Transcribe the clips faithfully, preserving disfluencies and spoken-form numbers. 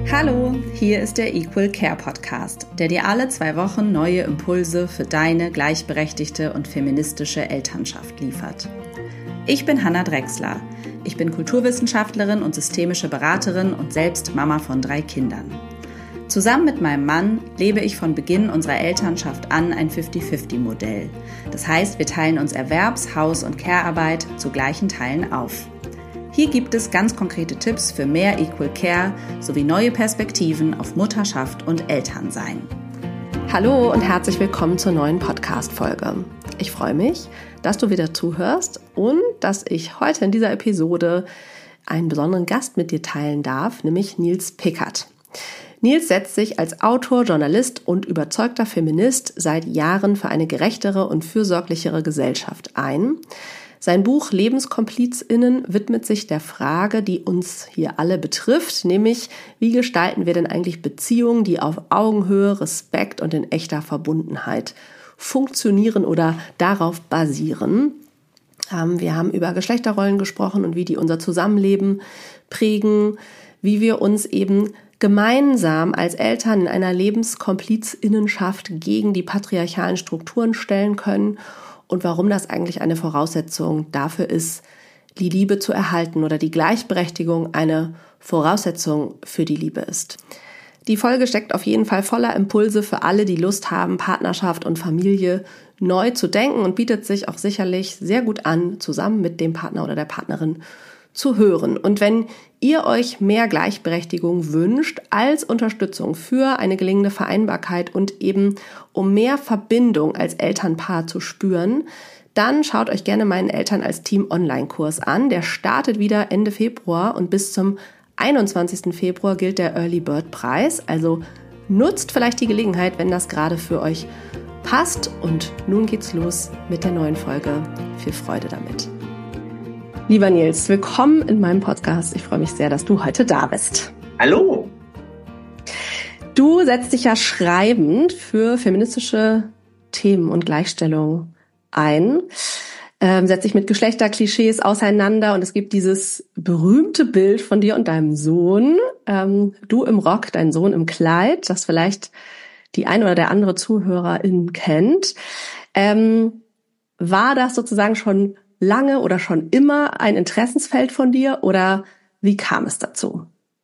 Hallo, hier ist der Equal Care Podcast, der dir alle zwei Wochen neue Impulse für deine gleichberechtigte und feministische Elternschaft liefert. Ich bin Hannah Drechsler. Ich bin Kulturwissenschaftlerin und systemische Beraterin und selbst Mama von drei Kindern. Zusammen mit meinem Mann lebe ich von Beginn unserer Elternschaft an ein fünfzig fünfzig Modell. Das heißt, wir teilen uns Erwerbs-, Haus- und Care-Arbeit zu gleichen Teilen auf. Hier gibt es ganz konkrete Tipps für mehr Equal Care sowie neue Perspektiven auf Mutterschaft und Elternsein. Hallo und herzlich willkommen zur neuen Podcast-Folge. Ich freue mich, dass du wieder zuhörst und dass ich heute in dieser Episode einen besonderen Gast mit dir teilen darf, nämlich Nils Pickert. Nils setzt sich als Autor, Journalist und überzeugter Feminist seit Jahren für eine gerechtere und fürsorglichere Gesellschaft ein. Sein Buch LebenskomplizInnen widmet sich der Frage, die uns hier alle betrifft, nämlich wie gestalten wir denn eigentlich Beziehungen, die auf Augenhöhe, Respekt und in echter Verbundenheit funktionieren oder darauf basieren. Ähm, wir haben über Geschlechterrollen gesprochen und wie die unser Zusammenleben prägen, wie wir uns eben gemeinsam als Eltern in einer LebenskomplizInnenschaft gegen die patriarchalen Strukturen stellen können und warum das eigentlich eine Voraussetzung dafür ist, die Liebe zu erhalten oder die Gleichberechtigung eine Voraussetzung für die Liebe ist. Die Folge steckt auf jeden Fall voller Impulse für alle, die Lust haben, Partnerschaft und Familie neu zu denken und bietet sich auch sicherlich sehr gut an, zusammen mit dem Partner oder der Partnerin zu hören. Und wenn ihr euch mehr Gleichberechtigung wünscht als Unterstützung für eine gelingende Vereinbarkeit und eben um mehr Verbindung als Elternpaar zu spüren, dann schaut euch gerne meinen Eltern als Team Online-Kurs an. Der startet wieder Ende Februar und bis zum einundzwanzigsten Februar gilt der Early Bird Preis. Also nutzt vielleicht die Gelegenheit, wenn das gerade für euch passt. Und nun geht's los mit der neuen Folge. Viel Freude damit. Lieber Nils, willkommen in meinem Podcast. Ich freue mich sehr, dass du heute da bist. Hallo! Du setzt dich ja schreibend für feministische Themen und Gleichstellung ein, ähm, setzt dich mit Geschlechterklischees auseinander und es gibt dieses berühmte Bild von dir und deinem Sohn, ähm, du im Rock, dein Sohn im Kleid, das vielleicht die ein oder der andere Zuhörerin kennt. Ähm, war das sozusagen schon lange oder schon immer ein Interessensfeld von dir oder wie kam es dazu?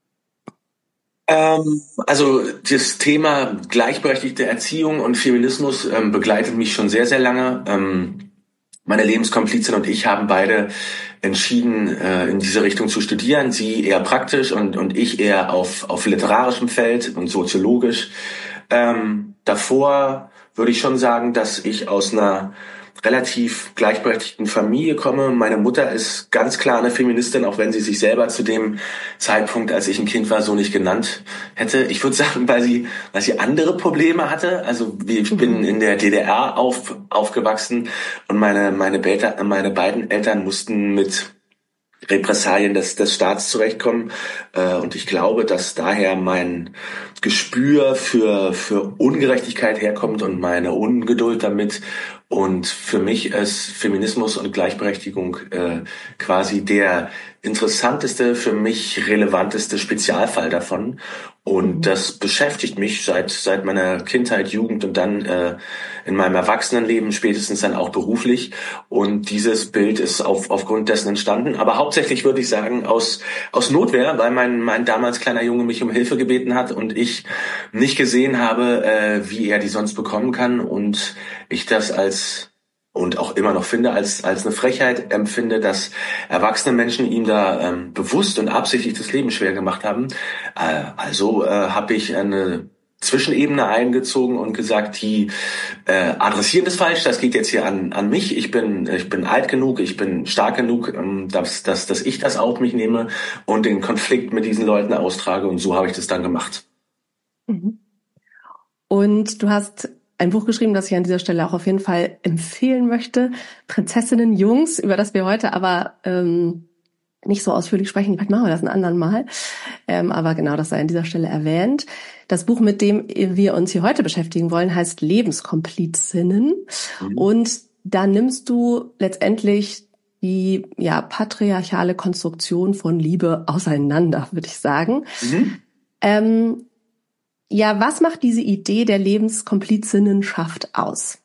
Ähm, also das Thema gleichberechtigte Erziehung und Feminismus ähm, begleitet mich schon sehr, sehr lange. Ähm, meine Lebenskomplizin und ich haben beide entschieden, äh, in diese Richtung zu studieren. Sie eher praktisch und, und ich eher auf, auf literarischem Feld und soziologisch. Ähm, davor würde ich schon sagen, dass ich aus einer relativ gleichberechtigten Familie komme. Meine Mutter ist ganz klar eine Feministin, auch wenn sie sich selber zu dem Zeitpunkt, als ich ein Kind war, so nicht genannt hätte. Ich würde sagen, weil sie, weil sie andere Probleme hatte. Also ich bin in der D D R auf, aufgewachsen und meine, meine, Beta, meine beiden Eltern mussten mit Repressalien des, des Staats zurechtkommen. Und ich glaube, dass daher mein Gespür für, für Ungerechtigkeit herkommt und meine Ungeduld damit. Und für mich ist Feminismus und Gleichberechtigung äh, quasi der interessanteste, für mich relevanteste Spezialfall davon. Und das beschäftigt mich seit seit meiner Kindheit, Jugend und dann äh, in meinem Erwachsenenleben, spätestens dann auch beruflich. Und dieses Bild ist auf, aufgrund dessen entstanden. Aber hauptsächlich würde ich sagen aus aus Notwehr, weil mein mein damals kleiner Junge mich um Hilfe gebeten hat und ich nicht gesehen habe, äh, wie er die sonst bekommen kann. Und ich das als und auch immer noch finde, als als eine Frechheit empfinde, dass erwachsene Menschen ihm da ähm, bewusst und absichtlich das Leben schwer gemacht haben. Äh, also äh, habe ich eine Zwischenebene eingezogen und gesagt, die äh, adressieren das falsch, das geht jetzt hier an an mich. Ich bin ich bin alt genug, ich bin stark genug, ähm, dass, dass, dass ich das auf mich nehme und den Konflikt mit diesen Leuten austrage. Und so habe ich das dann gemacht. Und du hast ein Buch geschrieben, das ich an dieser Stelle auch auf jeden Fall empfehlen möchte. Prinzessinnen Jungs, über das wir heute aber ähm, nicht so ausführlich sprechen. Vielleicht machen wir das ein anderen Mal. Ähm, aber genau, das sei an dieser Stelle erwähnt. Das Buch, mit dem wir uns hier heute beschäftigen wollen, heißt Lebenskomplizinnen. Mhm. Und da nimmst du letztendlich die ja patriarchale Konstruktion von Liebe auseinander, würde ich sagen. Mhm. Ähm, ja, was macht diese Idee der Lebenskomplizinnenschaft aus?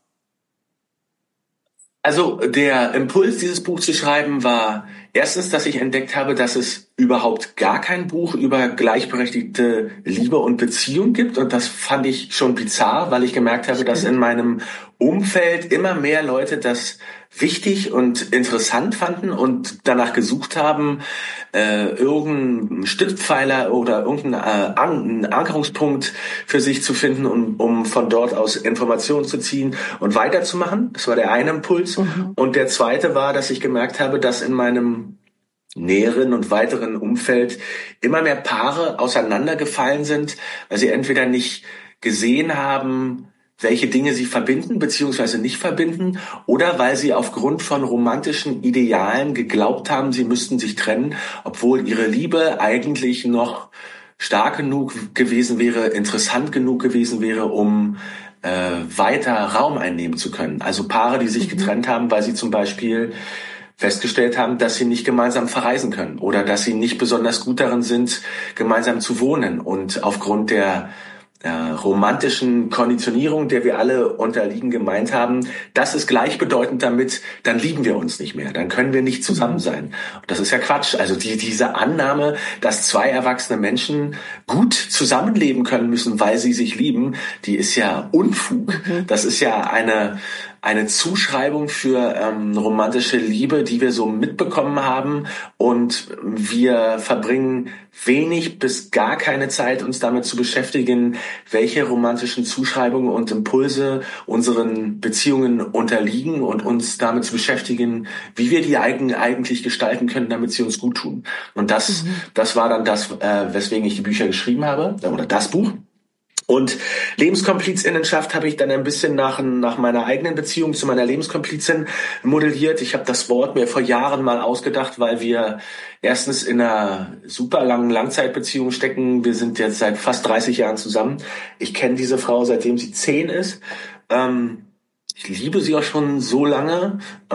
Also der Impuls, dieses Buch zu schreiben, war erstens, dass ich entdeckt habe, dass es überhaupt gar kein Buch über gleichberechtigte Liebe und Beziehung gibt. Und das fand ich schon bizarr, weil ich gemerkt habe, dass in meinem Umfeld immer mehr Leute das wichtig und interessant fanden und danach gesucht haben, äh, irgendeinen Stützpfeiler oder irgendeinen äh, An- Ankerungspunkt für sich zu finden, um, um von dort aus Informationen zu ziehen und weiterzumachen. Das war der eine Impuls. Mhm. Und der zweite war, dass ich gemerkt habe, dass in meinem näheren und weiteren Umfeld immer mehr Paare auseinandergefallen sind, weil sie entweder nicht gesehen haben, welche Dinge sie verbinden bzw. nicht verbinden, oder weil sie aufgrund von romantischen Idealen geglaubt haben, sie müssten sich trennen, obwohl ihre Liebe eigentlich noch stark genug gewesen wäre, interessant genug gewesen wäre, um äh, weiter Raum einnehmen zu können. Also Paare, die sich mhm. getrennt haben, weil sie zum Beispiel festgestellt haben, dass sie nicht gemeinsam verreisen können oder dass sie nicht besonders gut darin sind, gemeinsam zu wohnen, und aufgrund der äh, romantischen Konditionierung, der wir alle unterliegen, gemeint haben, das ist gleichbedeutend damit, dann lieben wir uns nicht mehr, dann können wir nicht zusammen sein. Und das ist ja Quatsch. Also die, diese Annahme, dass zwei erwachsene Menschen gut zusammenleben können müssen, weil sie sich lieben, die ist ja Unfug. Mhm. Das ist ja eine eine Zuschreibung für ähm, romantische Liebe, die wir so mitbekommen haben, und wir verbringen wenig bis gar keine Zeit, uns damit zu beschäftigen, welche romantischen Zuschreibungen und Impulse unseren Beziehungen unterliegen, und uns damit zu beschäftigen, wie wir die eigen, eigentlich gestalten können, damit sie uns gut tun. Und das, mhm. das war dann das, äh, weswegen ich die Bücher geschrieben habe, oder das Buch. Und Lebenskomplizinnenschaft habe ich dann ein bisschen nach, nach meiner eigenen Beziehung zu meiner Lebenskomplizin modelliert. Ich habe das Wort mir vor Jahren mal ausgedacht, weil wir erstens in einer super langen Langzeitbeziehung stecken. Wir sind jetzt seit fast dreißig Jahren zusammen. Ich kenne diese Frau, seitdem sie zehn ist. Ähm, ich liebe sie auch schon so lange.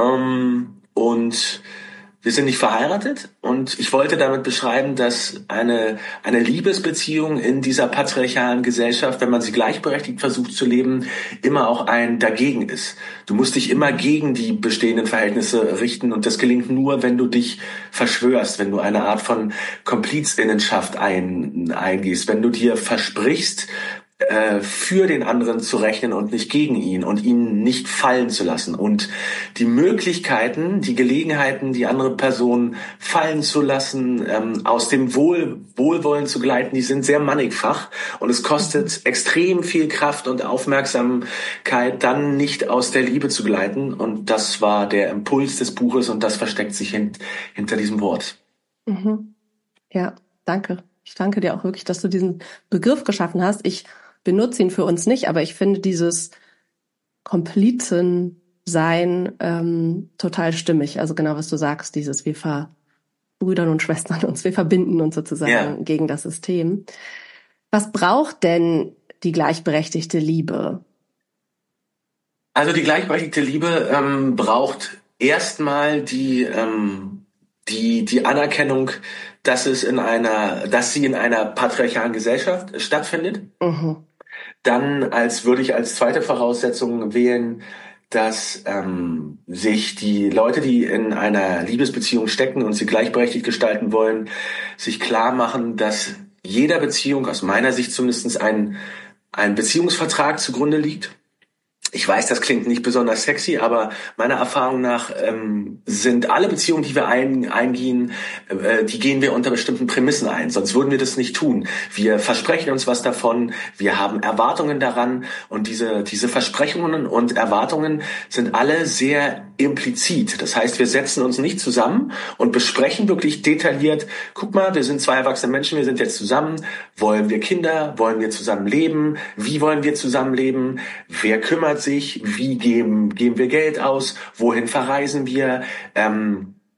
Ähm, und wir sind nicht verheiratet, und ich wollte damit beschreiben, dass eine eine Liebesbeziehung in dieser patriarchalen Gesellschaft, wenn man sie gleichberechtigt versucht zu leben, immer auch ein Dagegen ist. Du musst dich immer gegen die bestehenden Verhältnisse richten, und das gelingt nur, wenn du dich verschwörst, wenn du eine Art von Komplizinnenschaft ein, eingehst, wenn du dir versprichst, für den anderen zu rechnen und nicht gegen ihn, und ihn nicht fallen zu lassen. Und die Möglichkeiten, die Gelegenheiten, die andere Person fallen zu lassen, ähm, aus dem Wohl, Wohlwollen zu gleiten, die sind sehr mannigfach, und es kostet extrem viel Kraft und Aufmerksamkeit, dann nicht aus der Liebe zu gleiten. Und das war der Impuls des Buches, und das versteckt sich hint, hinter diesem Wort. Mhm. Ja, danke. Ich danke dir auch wirklich, dass du diesen Begriff geschaffen hast. Ich benutze ihn für uns nicht, aber ich finde dieses Komplizensein ähm, total stimmig. Also genau, was du sagst, dieses wir verbrüdern und schwestern uns, wir verbinden uns sozusagen yeah. gegen das System. Was braucht denn die gleichberechtigte Liebe? Also die gleichberechtigte Liebe ähm, braucht erstmal die ähm, die die Anerkennung, dass es in einer, dass sie in einer patriarchalen Gesellschaft stattfindet. Mhm. Dann als würde ich als zweite Voraussetzung wählen, dass ähm, sich die Leute, die in einer Liebesbeziehung stecken und sie gleichberechtigt gestalten wollen, sich klar machen, dass jeder Beziehung, aus meiner Sicht zumindest, ein, ein Beziehungsvertrag zugrunde liegt. Ich weiß, das klingt nicht besonders sexy, aber meiner Erfahrung nach ähm, sind alle Beziehungen, die wir ein, eingehen, äh, die gehen wir unter bestimmten Prämissen ein. Sonst würden wir das nicht tun. Wir versprechen uns was davon, wir haben Erwartungen daran, und diese diese Versprechungen und Erwartungen sind alle sehr implizit. Das heißt, wir setzen uns nicht zusammen und besprechen wirklich detailliert, guck mal, wir sind zwei erwachsene Menschen, wir sind jetzt zusammen, wollen wir Kinder, wollen wir zusammen leben, wie wollen wir zusammenleben, wer kümmert sich, wie geben, geben wir Geld aus, wohin verreisen wir, ähm,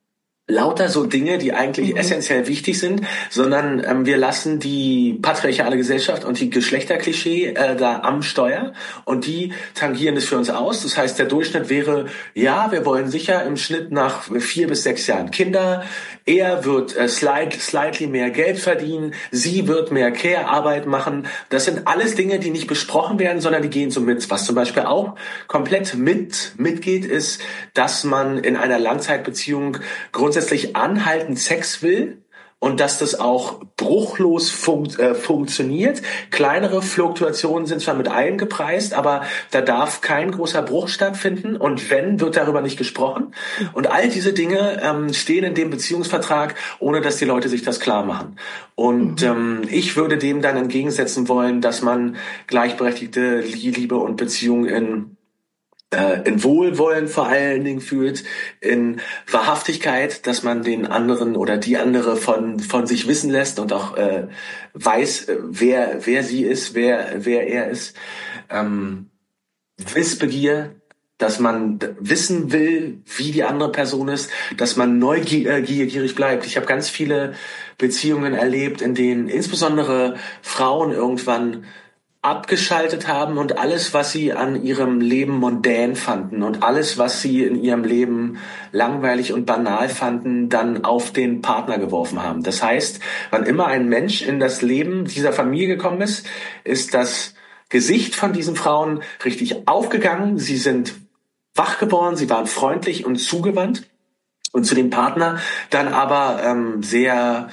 lauter so Dinge, die eigentlich mhm. essentiell wichtig sind, sondern ähm, wir lassen die patriarchale Gesellschaft und die Geschlechterklischee äh, da am Steuer und die tangieren es für uns aus. Das heißt, der Durchschnitt wäre, ja, wir wollen sicher im Schnitt nach vier bis sechs Jahren Kinder. Er wird äh, slight, slightly mehr Geld verdienen, sie wird mehr Care-Arbeit machen. Das sind alles Dinge, die nicht besprochen werden, sondern die gehen so mit. Was zum Beispiel auch komplett mit mitgeht, ist, dass man in einer Langzeitbeziehung grundsätzlich grundsätzlich anhaltend Sex will und dass das auch bruchlos funkt, äh, funktioniert. Kleinere Fluktuationen sind zwar mit eingepreist, aber da darf kein großer Bruch stattfinden und wenn, wird darüber nicht gesprochen. Und all diese Dinge ähm, stehen in dem Beziehungsvertrag, ohne dass die Leute sich das klar machen. Und mhm. ähm, ich würde dem dann entgegensetzen wollen, dass man gleichberechtigte Liebe und Beziehung in in Wohlwollen vor allen Dingen fühlt, in Wahrhaftigkeit, dass man den anderen oder die andere von von sich wissen lässt und auch äh, weiß, wer wer sie ist, wer wer er ist. Ähm, Wissbegier, dass man wissen will, wie die andere Person ist, dass man neugierig bleibt. Ich habe ganz viele Beziehungen erlebt, in denen insbesondere Frauen irgendwann abgeschaltet haben und alles, was sie an ihrem Leben mondän fanden und alles, was sie in ihrem Leben langweilig und banal fanden, dann auf den Partner geworfen haben. Das heißt, wann immer ein Mensch in das Leben dieser Familie gekommen ist, ist das Gesicht von diesen Frauen richtig aufgegangen. Sie sind wach geworden, sie waren freundlich und zugewandt und zu dem Partner dann aber ähm, sehr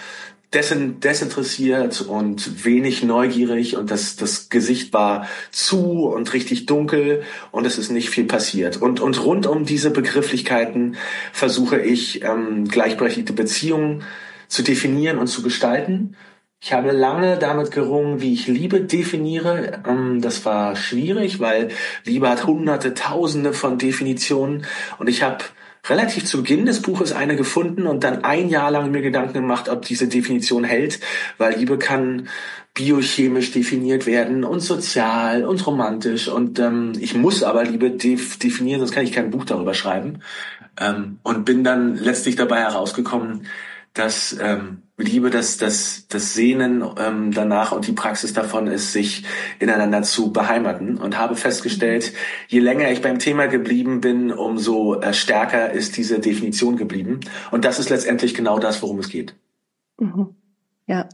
desinteressiert und wenig neugierig und das das Gesicht war zu und richtig dunkel und es ist nicht viel passiert. Und und rund um diese Begrifflichkeiten versuche ich ähm, gleichberechtigte Beziehungen zu definieren und zu gestalten. Ich habe lange damit gerungen, wie ich Liebe definiere. Ähm, das war schwierig, weil Liebe hat hunderte, tausende von Definitionen und ich habe relativ zu Beginn des Buches eine gefunden und dann ein Jahr lang mir Gedanken gemacht, ob diese Definition hält, weil Liebe kann biochemisch definiert werden und sozial und romantisch und ähm, ich muss aber Liebe def- definieren, sonst kann ich kein Buch darüber schreiben ähm, und bin dann letztlich dabei herausgekommen, dass ähm, Liebe, das, das, das Sehnen ähm, danach und die Praxis davon ist, sich ineinander zu beheimaten und habe festgestellt, je länger ich beim Thema geblieben bin, umso äh, stärker ist diese Definition geblieben. Und das ist letztendlich genau das, worum es geht. Mhm. Ja.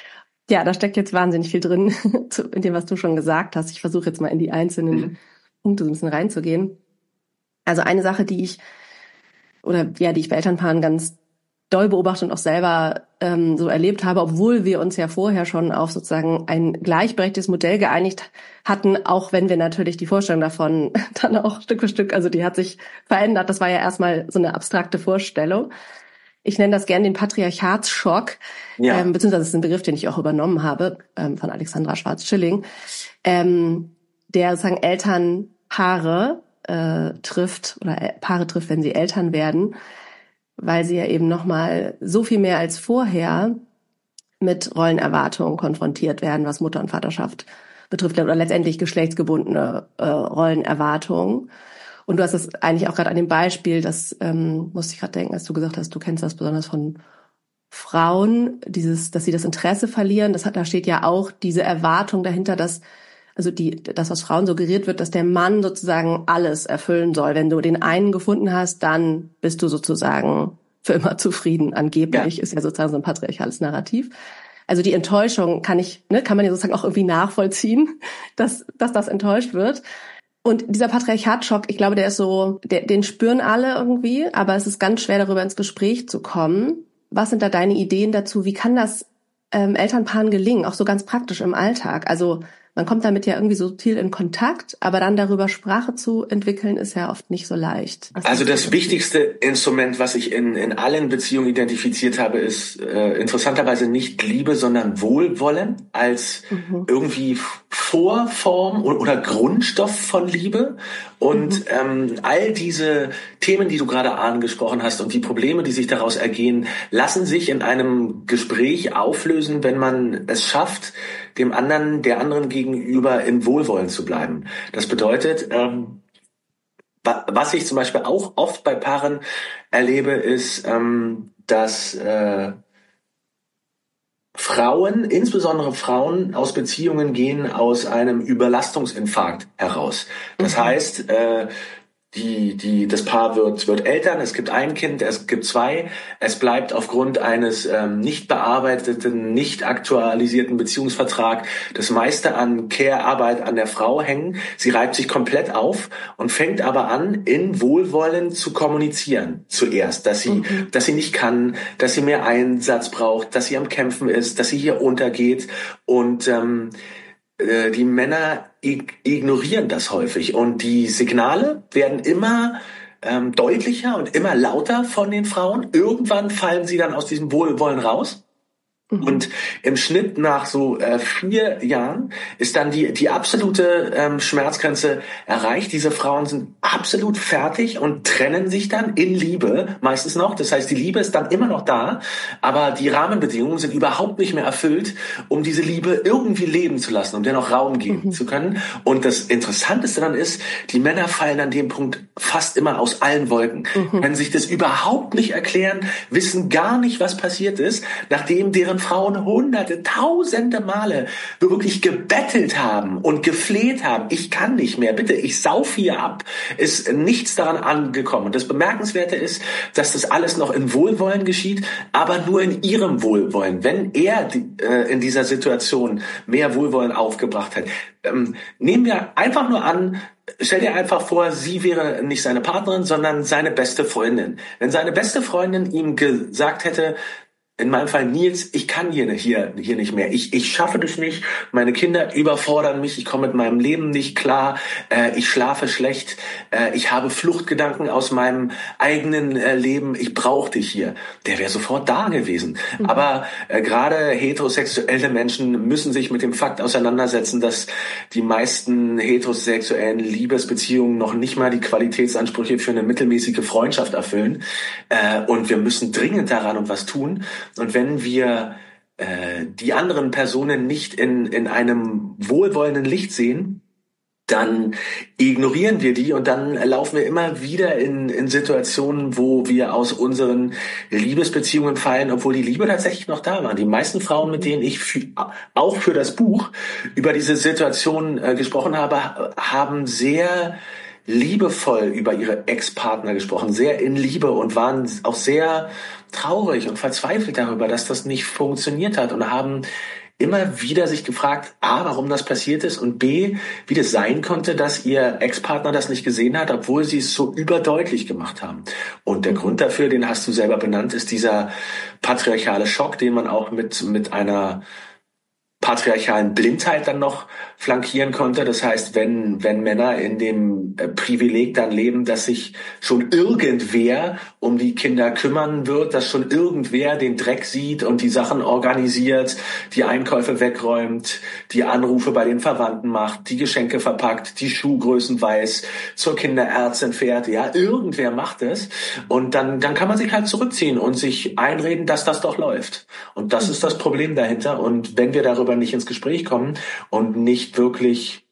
Ja, da steckt jetzt wahnsinnig viel drin, in dem, was du schon gesagt hast. Ich versuche jetzt mal in die einzelnen mhm. Punkte so ein bisschen reinzugehen. Also eine Sache, die ich, oder ja, die ich bei Elternpaaren ganz doll beobachtet und auch selber ähm, so erlebt habe, obwohl wir uns ja vorher schon auf sozusagen ein gleichberechtigtes Modell geeinigt hatten, auch wenn wir natürlich die Vorstellung davon dann auch Stück für Stück, also die hat sich verändert. Das war ja erstmal so eine abstrakte Vorstellung. Ich nenne das gerne den Patriarchatsschock, ja. ähm, beziehungsweise das ist ein Begriff, den ich auch übernommen habe ähm, von Alexandra Schwarz-Schilling, ähm, der sozusagen Elternpaare äh, trifft oder Paare trifft, wenn sie Eltern werden, weil sie ja eben nochmal so viel mehr als vorher mit Rollenerwartungen konfrontiert werden, was Mutter- und Vaterschaft betrifft, oder letztendlich geschlechtsgebundene äh, Rollenerwartungen. Und du hast es eigentlich auch gerade an dem Beispiel, das ähm, musste ich gerade denken, als du gesagt hast, du kennst das besonders von Frauen, dieses, dass sie das Interesse verlieren. Das hat, da steht ja auch diese Erwartung dahinter, dass also die, das, was Frauen suggeriert wird, dass der Mann sozusagen alles erfüllen soll. Wenn du den einen gefunden hast, dann bist du sozusagen für immer zufrieden. Angeblich ja. Ist ja sozusagen so ein patriarchales Narrativ. Also die Enttäuschung kann ich, ne, kann man ja sozusagen auch irgendwie nachvollziehen, dass, dass das enttäuscht wird. Und dieser Patriarchatschock, ich glaube, der ist so, der, den spüren alle irgendwie, aber es ist ganz schwer, darüber ins Gespräch zu kommen. Was sind da deine Ideen dazu? Wie kann das ähm, Elternpaaren gelingen, auch so ganz praktisch im Alltag? Also man kommt damit ja irgendwie subtil in Kontakt, aber dann darüber Sprache zu entwickeln, ist ja oft nicht so leicht. Was also das wichtigste Instrument, was ich in, in allen Beziehungen identifiziert habe, ist äh, interessanterweise nicht Liebe, sondern Wohlwollen als mhm. irgendwie Vorform oder, oder Grundstoff von Liebe. Und mhm. ähm, all diese Themen, die du gerade angesprochen hast und die Probleme, die sich daraus ergehen, lassen sich in einem Gespräch auflösen, wenn man es schafft, dem anderen, der anderen gegenüber in Wohlwollen zu bleiben. Das bedeutet, ähm, was ich zum Beispiel auch oft bei Paaren erlebe, ist, ähm, dass äh, Frauen, insbesondere Frauen, aus Beziehungen gehen aus einem Überlastungsinfarkt heraus. Das mhm. heißt, äh, Die, die, das Paar wird, wird Eltern, es gibt ein Kind, es gibt zwei, es bleibt aufgrund eines ähm, nicht bearbeiteten, nicht aktualisierten Beziehungsvertrag das meiste an Care-Arbeit an der Frau hängen. Sie reibt sich komplett auf und fängt aber an, in Wohlwollen zu kommunizieren zuerst, dass sie, mhm. dass sie nicht kann, dass sie mehr Einsatz braucht, dass sie am Kämpfen ist, dass sie hier untergeht und ähm, die Männer ignorieren das häufig und die Signale werden immer ähm, deutlicher und immer lauter von den Frauen. Irgendwann fallen sie dann aus diesem Wohlwollen raus. Mhm. Und im Schnitt nach so äh, vier Jahren ist dann die die absolute ähm, Schmerzgrenze erreicht. Diese Frauen sind absolut fertig und trennen sich dann in Liebe meistens noch. Das heißt, die Liebe ist dann immer noch da, aber die Rahmenbedingungen sind überhaupt nicht mehr erfüllt, um diese Liebe irgendwie leben zu lassen, um der noch Raum geben mhm. zu können. Und das Interessanteste dann ist, die Männer fallen an dem Punkt fast immer aus allen Wolken, mhm. können sich das überhaupt nicht erklären, wissen gar nicht, was passiert ist, nachdem deren Frauen hunderte, tausende Male wirklich gebettelt haben und gefleht haben. Ich kann nicht mehr, bitte, ich sauf hier ab. Ist nichts daran angekommen. Und das Bemerkenswerte ist, dass das alles noch in Wohlwollen geschieht, aber nur in ihrem Wohlwollen. Wenn er äh, in dieser Situation mehr Wohlwollen aufgebracht hat, ähm, nehmen wir einfach nur an, stell dir einfach vor, sie wäre nicht seine Partnerin, sondern seine beste Freundin. Wenn seine beste Freundin ihm gesagt hätte, in meinem Fall Nils, ich kann hier, hier, hier nicht mehr. Ich, ich schaffe das nicht. Meine Kinder überfordern mich. Ich komme mit meinem Leben nicht klar. Äh, ich schlafe schlecht. Äh, ich habe Fluchtgedanken aus meinem eigenen äh, Leben. Ich brauche dich hier. Der wäre sofort da gewesen. Mhm. Aber äh, gerade heterosexuelle Menschen müssen sich mit dem Fakt auseinandersetzen, dass die meisten heterosexuellen Liebesbeziehungen noch nicht mal die Qualitätsansprüche für eine mittelmäßige Freundschaft erfüllen. Äh, und wir müssen dringend daran und was tun. Und wenn wir äh, die anderen Personen nicht in, in einem wohlwollenden Licht sehen, dann ignorieren wir die und dann laufen wir immer wieder in, in Situationen, wo wir aus unseren Liebesbeziehungen fallen, obwohl die Liebe tatsächlich noch da war. Die meisten Frauen, mit denen ich für, auch für das Buch über diese Situation äh, gesprochen habe, haben sehr liebevoll über ihre Ex-Partner gesprochen, sehr in Liebe und waren auch sehr traurig und verzweifelt darüber, dass das nicht funktioniert hat und haben immer wieder sich gefragt, A, warum das passiert ist und B, wie das sein konnte, dass ihr Ex-Partner das nicht gesehen hat, obwohl sie es so überdeutlich gemacht haben. Und der Grund dafür, den hast du selber benannt, ist dieser patriarchale Schock, den man auch mit, mit einer patriarchalen Blindheit dann noch flankieren konnte. Das heißt, wenn wenn Männer in dem Privileg dann leben, dass sich schon irgendwer um die Kinder kümmern wird, dass schon irgendwer den Dreck sieht und die Sachen organisiert, die Einkäufe wegräumt, die Anrufe bei den Verwandten macht, die Geschenke verpackt, die Schuhgrößen weiß, zur Kinderärztin fährt, ja, irgendwer macht es. Und dann dann kann man sich halt zurückziehen und sich einreden, dass das doch läuft. Und das ist das Problem dahinter. Und wenn wir darüber nicht ins Gespräch kommen und nicht wirklich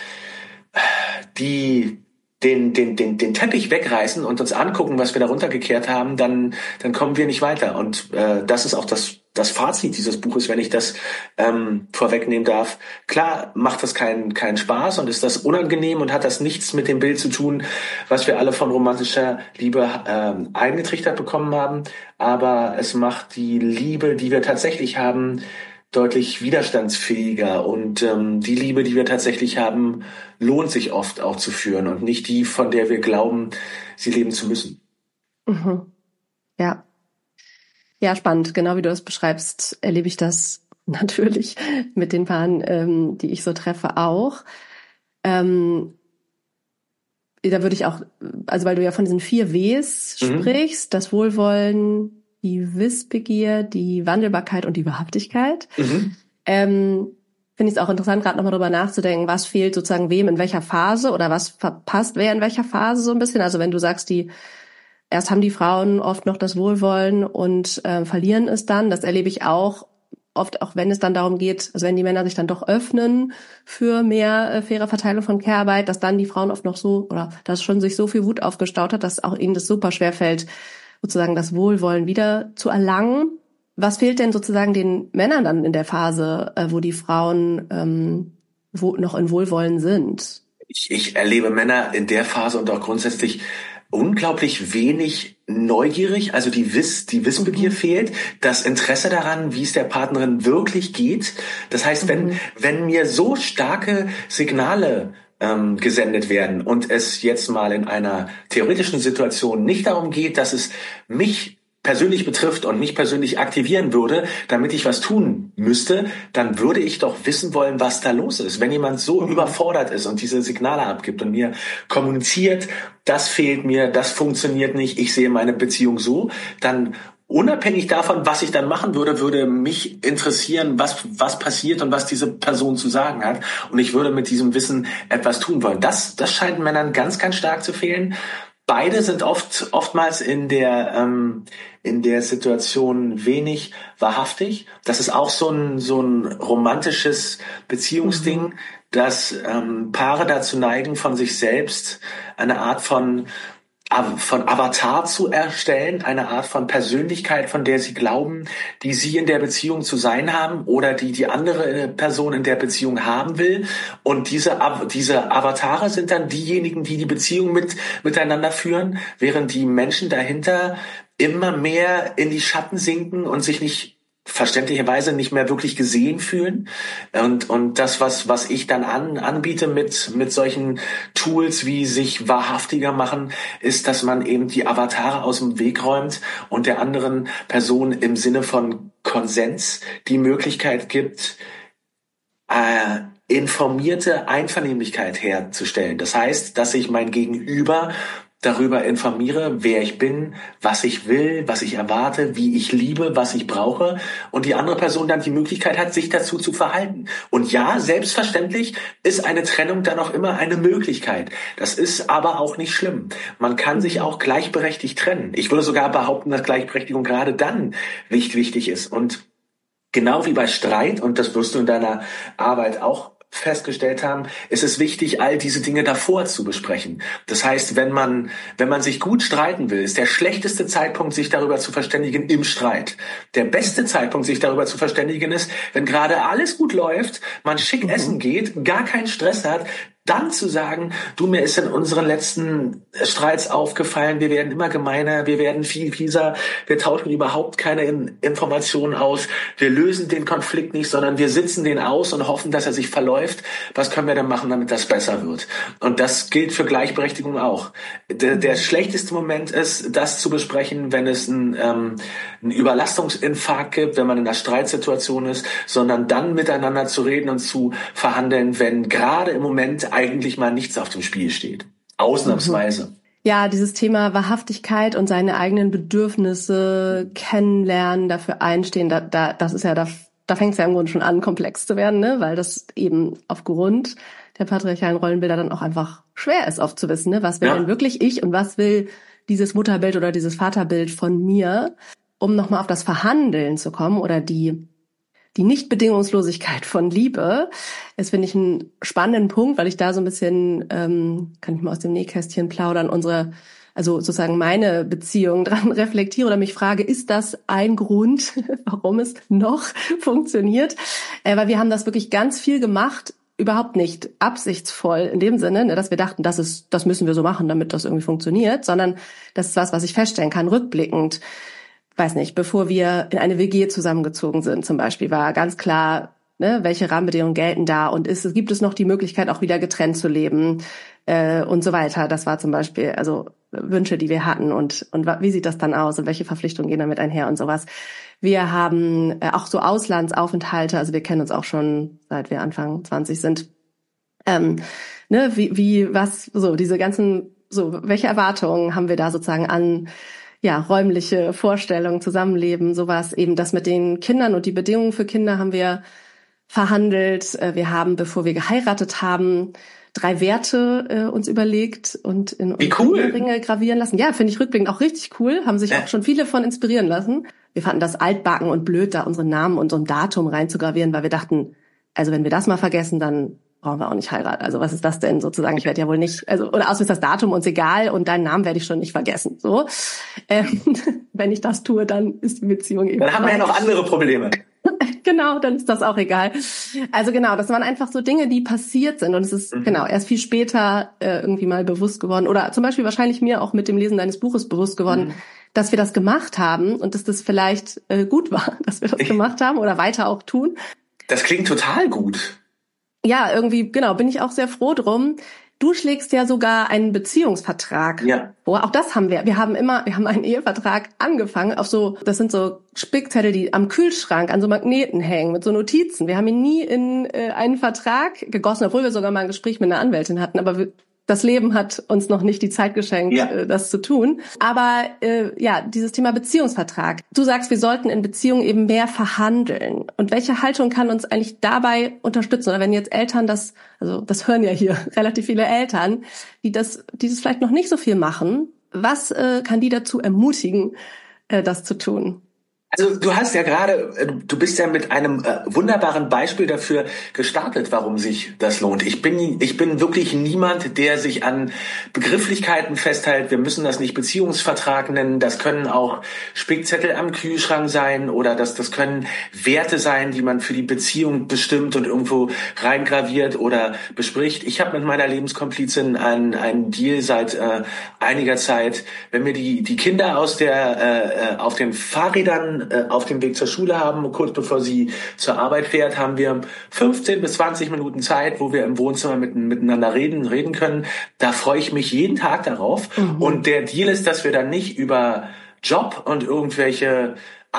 die den den den den Teppich wegreißen und uns angucken, was wir darunter gekehrt haben, dann dann kommen wir nicht weiter. Und äh, das ist auch das das Fazit dieses Buches, wenn ich das ähm, vorwegnehmen darf. Klar macht das keinen keinen Spaß und ist das unangenehm und hat das nichts mit dem Bild zu tun, was wir alle von romantischer Liebe ähm, eingetrichtert bekommen haben. Aber es macht die Liebe, die wir tatsächlich haben, deutlich widerstandsfähiger und ähm, die Liebe, die wir tatsächlich haben, lohnt sich oft auch zu führen und nicht die, von der wir glauben, sie leben zu müssen. Mhm. Ja. Ja, spannend. Genau wie du das beschreibst, erlebe ich das natürlich mit den Paaren, ähm, die ich so treffe, auch. Ähm, da würde ich auch, also weil du ja von diesen vier Ws mhm. sprichst, das Wohlwollen, die Wissbegier, die Wandelbarkeit und die Wahrhaftigkeit. Mhm. Ähm, finde ich es auch interessant, gerade nochmal drüber nachzudenken, was fehlt sozusagen wem in welcher Phase oder was verpasst wer in welcher Phase so ein bisschen. Also wenn du sagst, die erst haben die Frauen oft noch das Wohlwollen und äh, verlieren es dann. Das erlebe ich auch oft, auch wenn es dann darum geht, also wenn die Männer sich dann doch öffnen für mehr äh, faire Verteilung von Care-Arbeit, dass dann die Frauen oft noch so, oder dass schon sich so viel Wut aufgestaut hat, dass auch ihnen das super schwer fällt, sozusagen das Wohlwollen wieder zu erlangen. Was fehlt denn sozusagen den Männern dann in der Phase, wo die Frauen ähm, wo noch in Wohlwollen sind? Ich, ich erlebe Männer in der Phase und auch grundsätzlich unglaublich wenig neugierig, also die Wiss, die Wissbegier mhm. fehlt, das Interesse daran, wie es der Partnerin wirklich geht. Das heißt, wenn, mhm. wenn mir so starke Signale ähm, gesendet werden und es jetzt mal in einer theoretischen Situation nicht darum geht, dass es mich persönlich betrifft und mich persönlich aktivieren würde, damit ich was tun müsste, dann würde ich doch wissen wollen, was da los ist. Wenn jemand so mhm. überfordert ist und diese Signale abgibt und mir kommuniziert, das fehlt mir, das funktioniert nicht, ich sehe meine Beziehung so, dann unabhängig davon, was ich dann machen würde, würde mich interessieren, was was passiert und was diese Person zu sagen hat. Und ich würde mit diesem Wissen etwas tun wollen. Das, das scheint Männern ganz, ganz stark zu fehlen. Beide sind oft oftmals in der ähm, in der Situation wenig wahrhaftig. Das ist auch so ein so ein romantisches Beziehungsding, mhm. dass ähm, Paare dazu neigen, von sich selbst eine Art von von Avatar zu erstellen, eine Art von Persönlichkeit, von der sie glauben, die sie in der Beziehung zu sein haben oder die die andere Person in der Beziehung haben will. Und diese diese Avatare sind dann diejenigen, die die Beziehung mit miteinander führen, während die Menschen dahinter immer mehr in die Schatten sinken und sich nicht verständlicherweise nicht mehr wirklich gesehen fühlen. Und, und das, was, was ich dann an, anbiete mit, mit solchen Tools, wie sich wahrhaftiger machen, ist, dass man eben die Avatare aus dem Weg räumt und der anderen Person im Sinne von Konsens die Möglichkeit gibt, äh, informierte Einvernehmlichkeit herzustellen. Das heißt, dass ich mein Gegenüber darüber informiere, wer ich bin, was ich will, was ich erwarte, wie ich liebe, was ich brauche und die andere Person dann die Möglichkeit hat, sich dazu zu verhalten. Und ja, selbstverständlich ist eine Trennung dann auch immer eine Möglichkeit. Das ist aber auch nicht schlimm. Man kann sich auch gleichberechtigt trennen. Ich würde sogar behaupten, dass Gleichberechtigung gerade dann wichtig ist. Und genau wie bei Streit, und das wirst du in deiner Arbeit auch festgestellt haben, ist es wichtig, all diese Dinge davor zu besprechen. Das heißt, wenn man, wenn man sich gut streiten will, ist der schlechteste Zeitpunkt, sich darüber zu verständigen, im Streit. Der beste Zeitpunkt, sich darüber zu verständigen, ist, wenn gerade alles gut läuft, man schick mhm. essen geht, gar keinen Stress hat, dann zu sagen, du, mir ist in unseren letzten Streits aufgefallen, wir werden immer gemeiner, wir werden viel fieser, wir tauschen überhaupt keine Informationen aus, wir lösen den Konflikt nicht, sondern wir sitzen den aus und hoffen, dass er sich verläuft. Was können wir denn machen, damit das besser wird? Und das gilt für Gleichberechtigung auch. Der, der schlechteste Moment ist, das zu besprechen, wenn es einen, ähm, einen Überlastungsinfarkt gibt, wenn man in einer Streitsituation ist, sondern dann miteinander zu reden und zu verhandeln, wenn gerade im Moment eigentlich mal nichts auf dem Spiel steht. Ausnahmsweise. Ja, dieses Thema Wahrhaftigkeit und seine eigenen Bedürfnisse kennenlernen, dafür einstehen, da, da, das ist ja, da, da fängt es ja im Grunde schon an, komplex zu werden, ne? Weil das eben aufgrund der patriarchalen Rollenbilder dann auch einfach schwer ist, oft zu wissen, ne? Was will ja. denn wirklich ich und was will dieses Mutterbild oder dieses Vaterbild von mir, um nochmal auf das Verhandeln zu kommen oder die Die Nichtbedingungslosigkeit von Liebe ist, finde ich, einen spannenden Punkt, weil ich da so ein bisschen, ähm, kann ich mal aus dem Nähkästchen plaudern, unsere, also sozusagen meine Beziehung dran reflektiere oder mich frage, ist das ein Grund, warum es noch funktioniert? Äh, weil wir haben das wirklich ganz viel gemacht, überhaupt nicht absichtsvoll in dem Sinne, ne, dass wir dachten, das ist, das müssen wir so machen, damit das irgendwie funktioniert, sondern das ist was, was ich feststellen kann, rückblickend. Weiß nicht, bevor wir in eine W G zusammengezogen sind zum Beispiel, war ganz klar, ne, welche Rahmenbedingungen gelten da und ist, gibt es noch die Möglichkeit, auch wieder getrennt zu leben äh, und so weiter. Das war zum Beispiel also Wünsche, die wir hatten und und wie sieht das dann aus und welche Verpflichtungen gehen damit einher und sowas. Wir haben äh, auch so Auslandsaufenthalte, also wir kennen uns auch schon, seit wir Anfang zwanzig sind. Ähm, ne, wie, wie, was, so diese ganzen, so welche Erwartungen haben wir da sozusagen an ja, räumliche Vorstellungen, Zusammenleben, sowas, eben das mit den Kindern und die Bedingungen für Kinder haben wir verhandelt. Wir haben, bevor wir geheiratet haben, drei Werte äh, uns überlegt und in unsere cool. Ringe gravieren lassen. Ja, finde ich rückblickend auch richtig cool, haben sich ja. auch schon viele von inspirieren lassen. Wir fanden das altbacken und blöd, da unsere Namen und so ein Datum reinzugravieren, weil wir dachten, also wenn wir das mal vergessen, dann brauchen wir auch nicht heiraten. Also was ist das denn sozusagen? Ich werde ja wohl nicht, also oder außer das Datum uns egal und deinen Namen werde ich schon nicht vergessen. So, ähm, wenn ich das tue, dann ist die Beziehung eben. Dann haben wir ja noch andere Probleme. Genau, dann ist das auch egal. Also genau, das waren einfach so Dinge, die passiert sind und es ist mhm. genau erst viel später äh, irgendwie mal bewusst geworden oder zum Beispiel wahrscheinlich mir auch mit dem Lesen deines Buches bewusst geworden, mhm. dass wir das gemacht haben und dass das vielleicht äh, gut war, dass wir das ich, gemacht haben oder weiter auch tun. Das klingt total gut. Ja, irgendwie, genau, bin ich auch sehr froh drum. Du schlägst ja sogar einen Beziehungsvertrag ja. vor. Auch das haben wir. Wir haben immer, wir haben einen Ehevertrag angefangen auf so, das sind so Spickzettel, die am Kühlschrank an so Magneten hängen mit so Notizen. Wir haben ihn nie in äh, einen Vertrag gegossen, obwohl wir sogar mal ein Gespräch mit einer Anwältin hatten. Aber wir, das Leben hat uns noch nicht die Zeit geschenkt, ja. äh, das zu tun. Aber äh, ja, dieses Thema Beziehungsvertrag. Du sagst, wir sollten in Beziehungen eben mehr verhandeln. Und welche Haltung kann uns eigentlich dabei unterstützen? Oder wenn jetzt Eltern das, also das hören ja hier relativ viele Eltern, die das, die das vielleicht noch nicht so viel machen, was äh, kann die dazu ermutigen, äh, das zu tun? Also du hast ja gerade, du bist ja mit einem äh, wunderbaren Beispiel dafür gestartet, warum sich das lohnt. Ich bin, ich bin wirklich niemand, der sich an Begrifflichkeiten festhält. Wir müssen das nicht Beziehungsvertrag nennen. Das können auch Spickzettel am Kühlschrank sein oder das, das können Werte sein, die man für die Beziehung bestimmt und irgendwo reingraviert oder bespricht. Ich habe mit meiner Lebenskomplizin einen, einen Deal seit äh, einiger Zeit. Wenn wir die, die Kinder aus der, äh, auf den Fahrrädern auf dem Weg zur Schule haben, kurz bevor sie zur Arbeit fährt, haben wir fünfzehn bis zwanzig Minuten Zeit, wo wir im Wohnzimmer mit, miteinander reden, reden können. Da freue ich mich jeden Tag darauf. Mhm. Und der Deal ist, dass wir dann nicht über Job und irgendwelche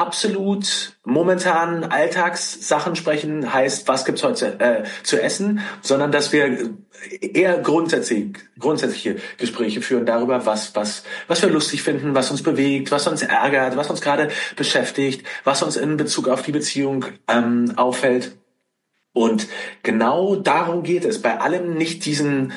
absolut momentanen Alltagssachen sprechen, heißt, was gibt's heute äh, zu essen, sondern dass wir eher grundsätzlich, grundsätzliche Gespräche führen darüber, was, was, was wir lustig finden, was uns bewegt, was uns ärgert, was uns gerade beschäftigt, was uns in Bezug auf die Beziehung ähm, auffällt. Und genau darum geht es, bei allem nicht diesen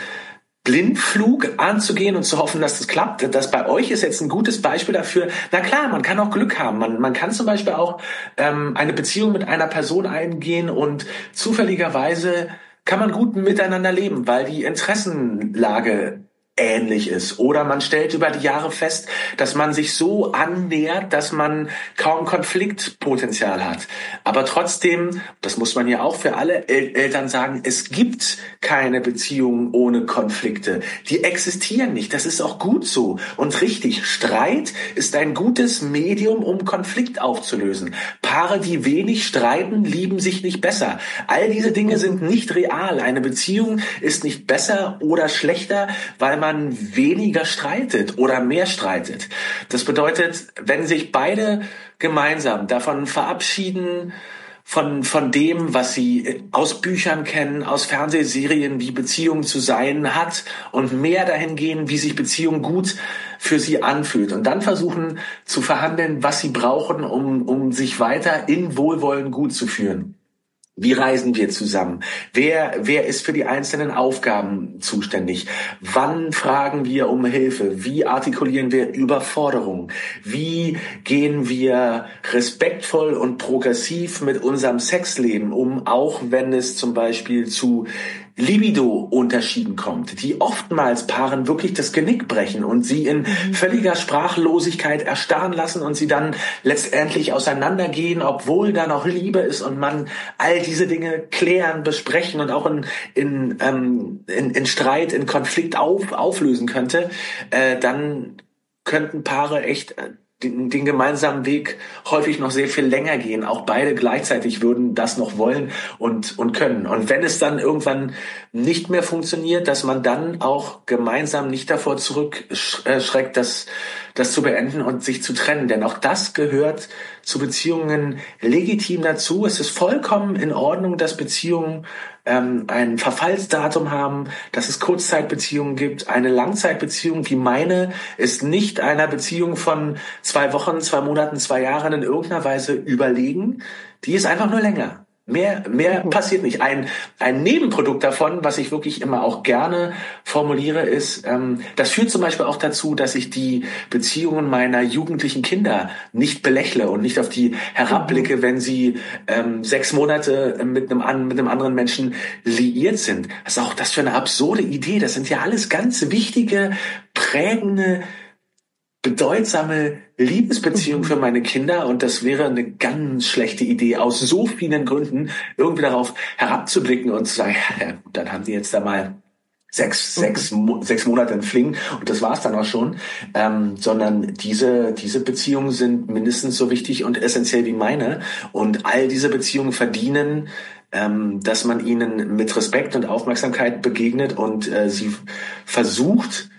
Blindflug anzugehen und zu hoffen, dass das klappt. Das bei euch ist jetzt ein gutes Beispiel dafür. Na klar, man kann auch Glück haben. Man, man kann zum Beispiel auch ähm, eine Beziehung mit einer Person eingehen und zufälligerweise kann man gut miteinander leben, weil die Interessenlage ähnlich ist. Oder man stellt über die Jahre fest, dass man sich so annähert, dass man kaum Konfliktpotenzial hat. Aber trotzdem, das muss man ja auch für alle El- Eltern sagen, es gibt keine Beziehungen ohne Konflikte. Die existieren nicht. Das ist auch gut so und richtig. Streit ist ein gutes Medium, um Konflikt aufzulösen. Paare, die wenig streiten, lieben sich nicht besser. All diese Dinge sind nicht real. Eine Beziehung ist nicht besser oder schlechter, weil man weniger streitet oder mehr streitet. Das bedeutet, wenn sich beide gemeinsam davon verabschieden, von, von dem, was sie aus Büchern kennen, aus Fernsehserien, wie Beziehung zu sein hat und mehr dahin gehen, wie sich Beziehung gut für sie anfühlt und dann versuchen zu verhandeln, was sie brauchen, um, um sich weiter in Wohlwollen gut zu führen. Wie reisen wir zusammen? Wer, wer ist für die einzelnen Aufgaben zuständig? Wann fragen wir um Hilfe? Wie artikulieren wir Überforderungen? Wie gehen wir respektvoll und progressiv mit unserem Sexleben um, auch wenn es zum Beispiel zu Libido-Unterschieden kommt, die oftmals Paaren wirklich das Genick brechen und sie in völliger Sprachlosigkeit erstarren lassen und sie dann letztendlich auseinandergehen, obwohl da noch Liebe ist und man all diese Dinge klären, besprechen und auch in, in, ähm, in, in Streit, in Konflikt auf, auflösen könnte, äh, dann könnten Paare echt Den, den gemeinsamen Weg häufig noch sehr viel länger gehen. Auch beide gleichzeitig würden das noch wollen und, und können. Und wenn es dann irgendwann nicht mehr funktioniert, dass man dann auch gemeinsam nicht davor zurückschreckt, das, das zu beenden und sich zu trennen. Denn auch das gehört zu Beziehungen legitim dazu. Es ist vollkommen in Ordnung, dass Beziehungen ähm, ein Verfallsdatum haben, dass es Kurzzeitbeziehungen gibt. Eine Langzeitbeziehung wie meine ist nicht einer Beziehung von zwei Wochen, zwei Monaten, zwei Jahren in irgendeiner Weise überlegen. Die ist einfach nur länger. Mehr, mehr mhm. passiert nicht. Ein, ein Nebenprodukt davon, was ich wirklich immer auch gerne formuliere, ist, ähm, das führt zum Beispiel auch dazu, dass ich die Beziehungen meiner jugendlichen Kinder nicht belächle und nicht auf die herabblicke, mhm. wenn sie ähm, sechs Monate mit einem, mit einem anderen Menschen liiert sind. Das ist auch das für eine absurde Idee. Das sind ja alles ganz wichtige, prägende, bedeutsame Liebesbeziehung für meine Kinder, und das wäre eine ganz schlechte Idee, aus so vielen Gründen irgendwie darauf herabzublicken und zu sagen, ja, dann haben die jetzt da mal sechs, sechs, sechs Monate einen Fling und das war's dann auch schon, ähm, sondern diese, diese Beziehungen sind mindestens so wichtig und essentiell wie meine, und all diese Beziehungen verdienen, ähm, dass man ihnen mit Respekt und Aufmerksamkeit begegnet und äh, sie versucht,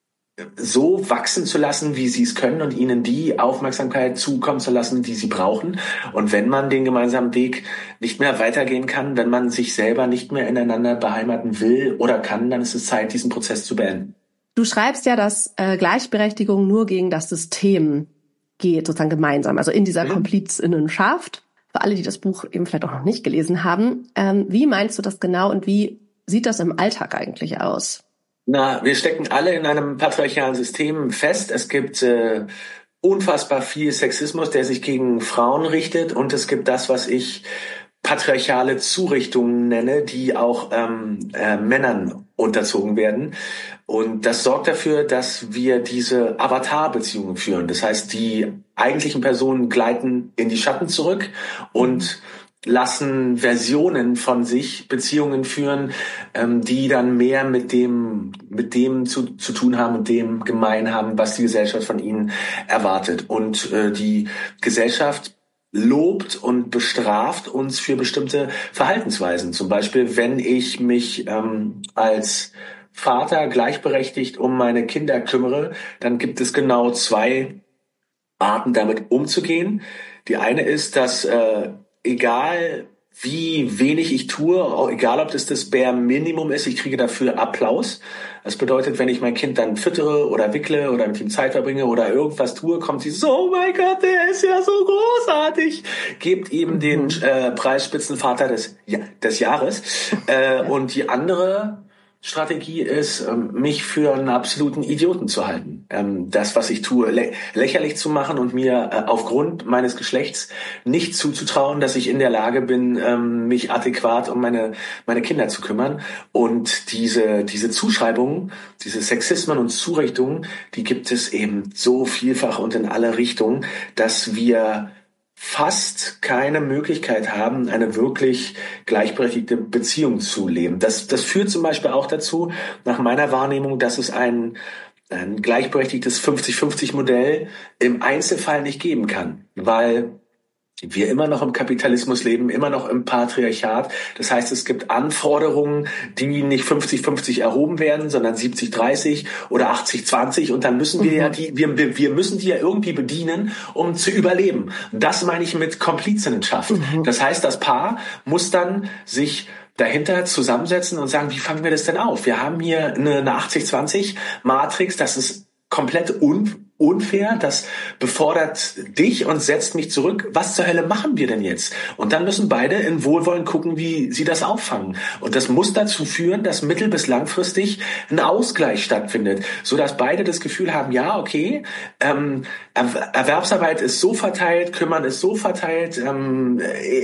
so wachsen zu lassen, wie sie es können, und ihnen die Aufmerksamkeit zukommen zu lassen, die sie brauchen. Und wenn man den gemeinsamen Weg nicht mehr weitergehen kann, wenn man sich selber nicht mehr ineinander beheimaten will oder kann, dann ist es Zeit, diesen Prozess zu beenden. Du schreibst ja, dass äh, Gleichberechtigung nur gegen das System geht, sozusagen gemeinsam, also in dieser mhm. Komplizinnenschaft. Für alle, die das Buch eben vielleicht auch noch nicht gelesen haben, ähm, wie meinst du das genau und wie sieht das im Alltag eigentlich aus? Na, wir stecken alle in einem patriarchalen System fest. Es gibt äh, unfassbar viel Sexismus, der sich gegen Frauen richtet, und es gibt das, was ich patriarchale Zurichtungen nenne, die auch ähm, äh, Männern unterzogen werden. Und das sorgt dafür, dass wir diese Avatar-Beziehungen führen. Das heißt, die eigentlichen Personen gleiten in die Schatten zurück und lassen Versionen von sich Beziehungen führen, ähm, die dann mehr mit dem mit dem zu, zu tun haben und dem gemein haben, was die Gesellschaft von ihnen erwartet. Und äh, die Gesellschaft lobt und bestraft uns für bestimmte Verhaltensweisen. Zum Beispiel, wenn ich mich ähm, als Vater gleichberechtigt um meine Kinder kümmere, dann gibt es genau zwei Arten, damit umzugehen. Die eine ist, dass äh, egal wie wenig ich tue, auch egal ob das das Bare Minimum ist, ich kriege dafür Applaus. Das bedeutet, wenn ich mein Kind dann füttere oder wickle oder mit ihm Zeit verbringe oder irgendwas tue, kommt sie so, oh mein Gott, der ist ja so großartig. Gebt ihm mhm. den äh, Preisspitzenvater des, ja, des Jahres. Äh, und die andere Strategie ist, mich für einen absoluten Idioten zu halten. Das, was ich tue, lä- lächerlich zu machen und mir aufgrund meines Geschlechts nicht zuzutrauen, dass ich in der Lage bin, mich adäquat um meine, meine Kinder zu kümmern. Und diese, diese Zuschreibungen, diese Sexismen und Zurichtungen, die gibt es eben so vielfach und in alle Richtungen, dass wir fast keine Möglichkeit haben, eine wirklich gleichberechtigte Beziehung zu leben. Das, das führt zum Beispiel auch dazu, nach meiner Wahrnehmung, dass es ein, ein gleichberechtigtes fünfzig fünfzig Modell im Einzelfall nicht geben kann, weil wir immer noch im Kapitalismus leben, immer noch im Patriarchat. Das heißt, es gibt Anforderungen, die nicht fünfzig fünfzig erhoben werden, sondern siebzig dreißig oder achtzig zwanzig. Und dann müssen wir mhm. ja die, wir, wir müssen die ja irgendwie bedienen, um zu überleben. Das meine ich mit Komplizinnenschaft. Mhm. Das heißt, das Paar muss dann sich dahinter zusammensetzen und sagen, wie fangen wir das denn auf? Wir haben hier eine, eine achtzig zwanzig Matrix, das ist komplett un unfair, das befordert dich und setzt mich zurück. Was zur Hölle machen wir denn jetzt? Und dann müssen beide in Wohlwollen gucken, wie sie das auffangen. Und das muss dazu führen, dass mittel- bis langfristig ein Ausgleich stattfindet, sodass beide das Gefühl haben, ja, okay, ähm, Erwerbsarbeit ist so verteilt, Kümmern ist so verteilt, ähm,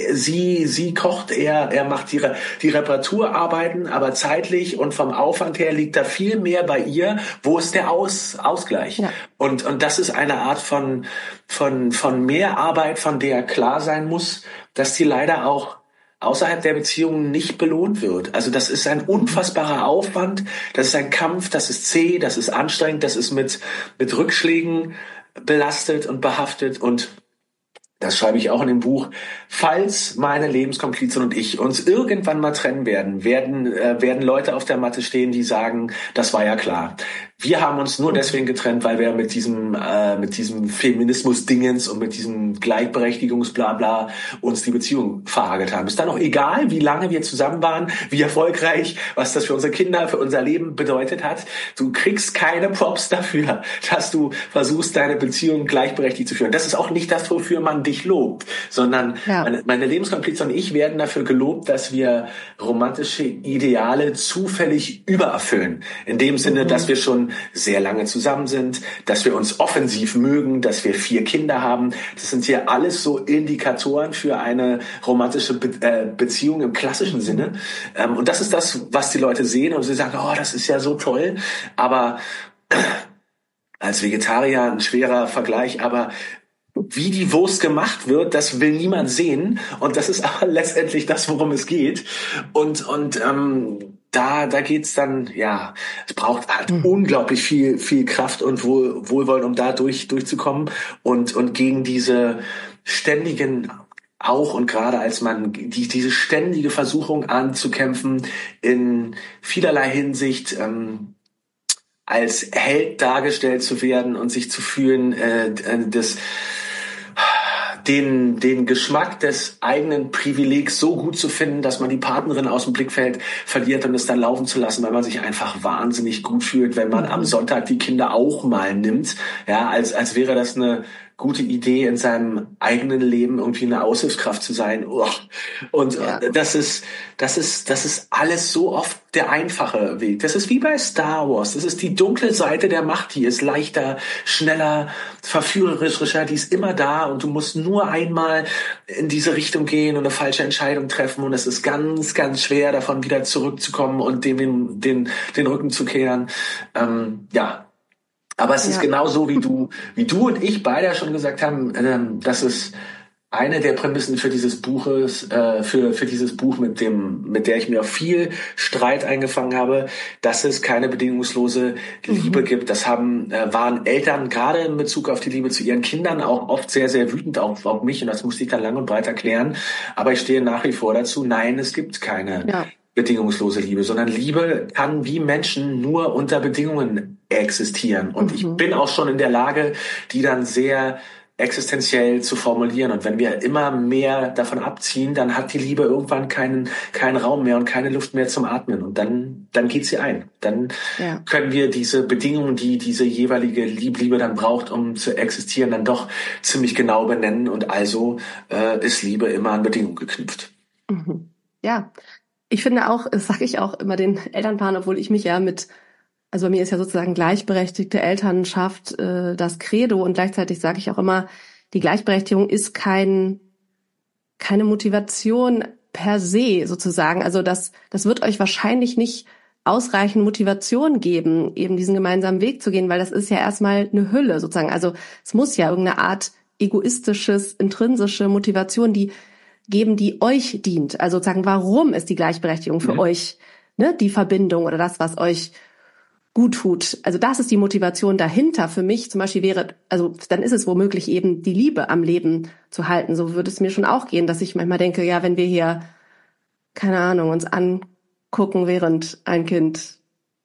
sie sie kocht, er er macht die, die Reparaturarbeiten, aber zeitlich und vom Aufwand her liegt da viel mehr bei ihr. Wo ist der Aus, Ausgleich? Ja. Und Und das ist eine Art von, von, von Mehrarbeit, von der klar sein muss, dass die leider auch außerhalb der Beziehung nicht belohnt wird. Also das ist ein unfassbarer Aufwand, das ist ein Kampf, das ist zäh, das ist anstrengend, das ist mit, mit Rückschlägen belastet und behaftet, und das schreibe ich auch in dem Buch. Falls meine Lebenskomplizin und ich uns irgendwann mal trennen werden, werden, äh, werden Leute auf der Matte stehen, die sagen, das war ja klar. wir haben uns nur deswegen getrennt, weil wir mit diesem äh, mit diesem Feminismus-Dingens und mit diesem Gleichberechtigungs-Blabla uns die Beziehung verhagelt haben. Ist dann auch egal, wie lange wir zusammen waren, wie erfolgreich, was das für unsere Kinder, für unser Leben bedeutet hat. Du kriegst keine Props dafür, dass du versuchst, deine Beziehung gleichberechtigt zu führen. Das ist auch nicht das, wofür man dich lobt, sondern ja. meine, meine Lebenskomplize und ich werden dafür gelobt, dass wir romantische Ideale zufällig übererfüllen. In dem Sinne, mhm. dass wir schon sehr lange zusammen sind, dass wir uns offensiv mögen, dass wir vier Kinder haben. Das sind ja alles so Indikatoren für eine romantische Be- äh, Beziehung im klassischen Sinne. Ähm, und das ist das, was die Leute sehen und sie sagen, oh, das ist ja so toll. Aber äh, als Vegetarier ein schwerer Vergleich, aber wie die Wurst gemacht wird, das will niemand sehen. Und das ist aber letztendlich das, worum es geht. Und, und ähm, da, da geht's dann, ja, es braucht halt mhm. unglaublich viel, viel Kraft und Wohl, Wohlwollen, um da durch, durchzukommen und, und gegen diese ständigen, auch und gerade als man die, diese ständige Versuchung anzukämpfen, in vielerlei Hinsicht, ähm, als Held dargestellt zu werden und sich zu fühlen, äh, das, den, den Geschmack des eigenen Privilegs so gut zu finden, dass man die Partnerin aus dem Blickfeld verliert und es dann laufen zu lassen, weil man sich einfach wahnsinnig gut fühlt, wenn man am Sonntag die Kinder auch mal nimmt, ja, als, als wäre das eine gute Idee, in seinem eigenen Leben irgendwie eine Aushilfskraft zu sein. Und ja. das ist, das ist, das ist alles so oft der einfache Weg. Das ist wie bei Star Wars. Das ist die dunkle Seite der Macht. Die ist leichter, schneller, verführerischer. Die ist immer da und du musst nur einmal in diese Richtung gehen und eine falsche Entscheidung treffen und es ist ganz, ganz schwer, davon wieder zurückzukommen und dem den, den Rücken zu kehren. Ähm, ja. Aber es ist ja. genau so, wie du, wie du und ich beide schon gesagt haben, ähm, dass es eine der Prämissen für dieses Buches, äh, für für dieses Buch, mit dem, mit der ich mir viel Streit eingefangen habe, dass es keine bedingungslose Liebe mhm. gibt. Das haben äh, waren Eltern gerade in Bezug auf die Liebe zu ihren Kindern auch oft sehr sehr wütend auf, auf mich und das musste ich dann lang und breit erklären. Aber ich stehe nach wie vor dazu. Nein, es gibt keine. Ja. bedingungslose Liebe, sondern Liebe kann wie Menschen nur unter Bedingungen existieren. Und mhm. ich bin auch schon in der Lage, die dann sehr existenziell zu formulieren. Und wenn wir immer mehr davon abziehen, dann hat die Liebe irgendwann keinen keinen Raum mehr und keine Luft mehr zum Atmen. Und dann dann geht sie ein. Dann ja. können wir diese Bedingungen, die diese jeweilige Liebe dann braucht, um zu existieren, dann doch ziemlich genau benennen. Und also äh, ist Liebe immer an Bedingungen geknüpft. Mhm. Ja. Ich finde auch, das sage ich auch immer den Elternpaaren, obwohl ich mich ja mit, also bei mir ist ja sozusagen gleichberechtigte Elternschaft äh, das Credo und gleichzeitig sage ich auch immer, die Gleichberechtigung ist kein keine Motivation per se sozusagen. Also das das wird euch wahrscheinlich nicht ausreichend Motivation geben, eben diesen gemeinsamen Weg zu gehen, weil das ist ja erstmal eine Hülle sozusagen. Also es muss ja irgendeine Art egoistisches, intrinsische Motivation, die geben, die euch dient. Also sozusagen, warum ist die Gleichberechtigung für mhm. euch, ne, die Verbindung oder das, was euch gut tut? Also das ist die Motivation dahinter. Für mich zum Beispiel wäre, also dann ist es womöglich eben die Liebe am Leben zu halten. So würde es mir schon auch gehen, dass ich manchmal denke, ja, wenn wir hier, keine Ahnung, uns angucken, während ein Kind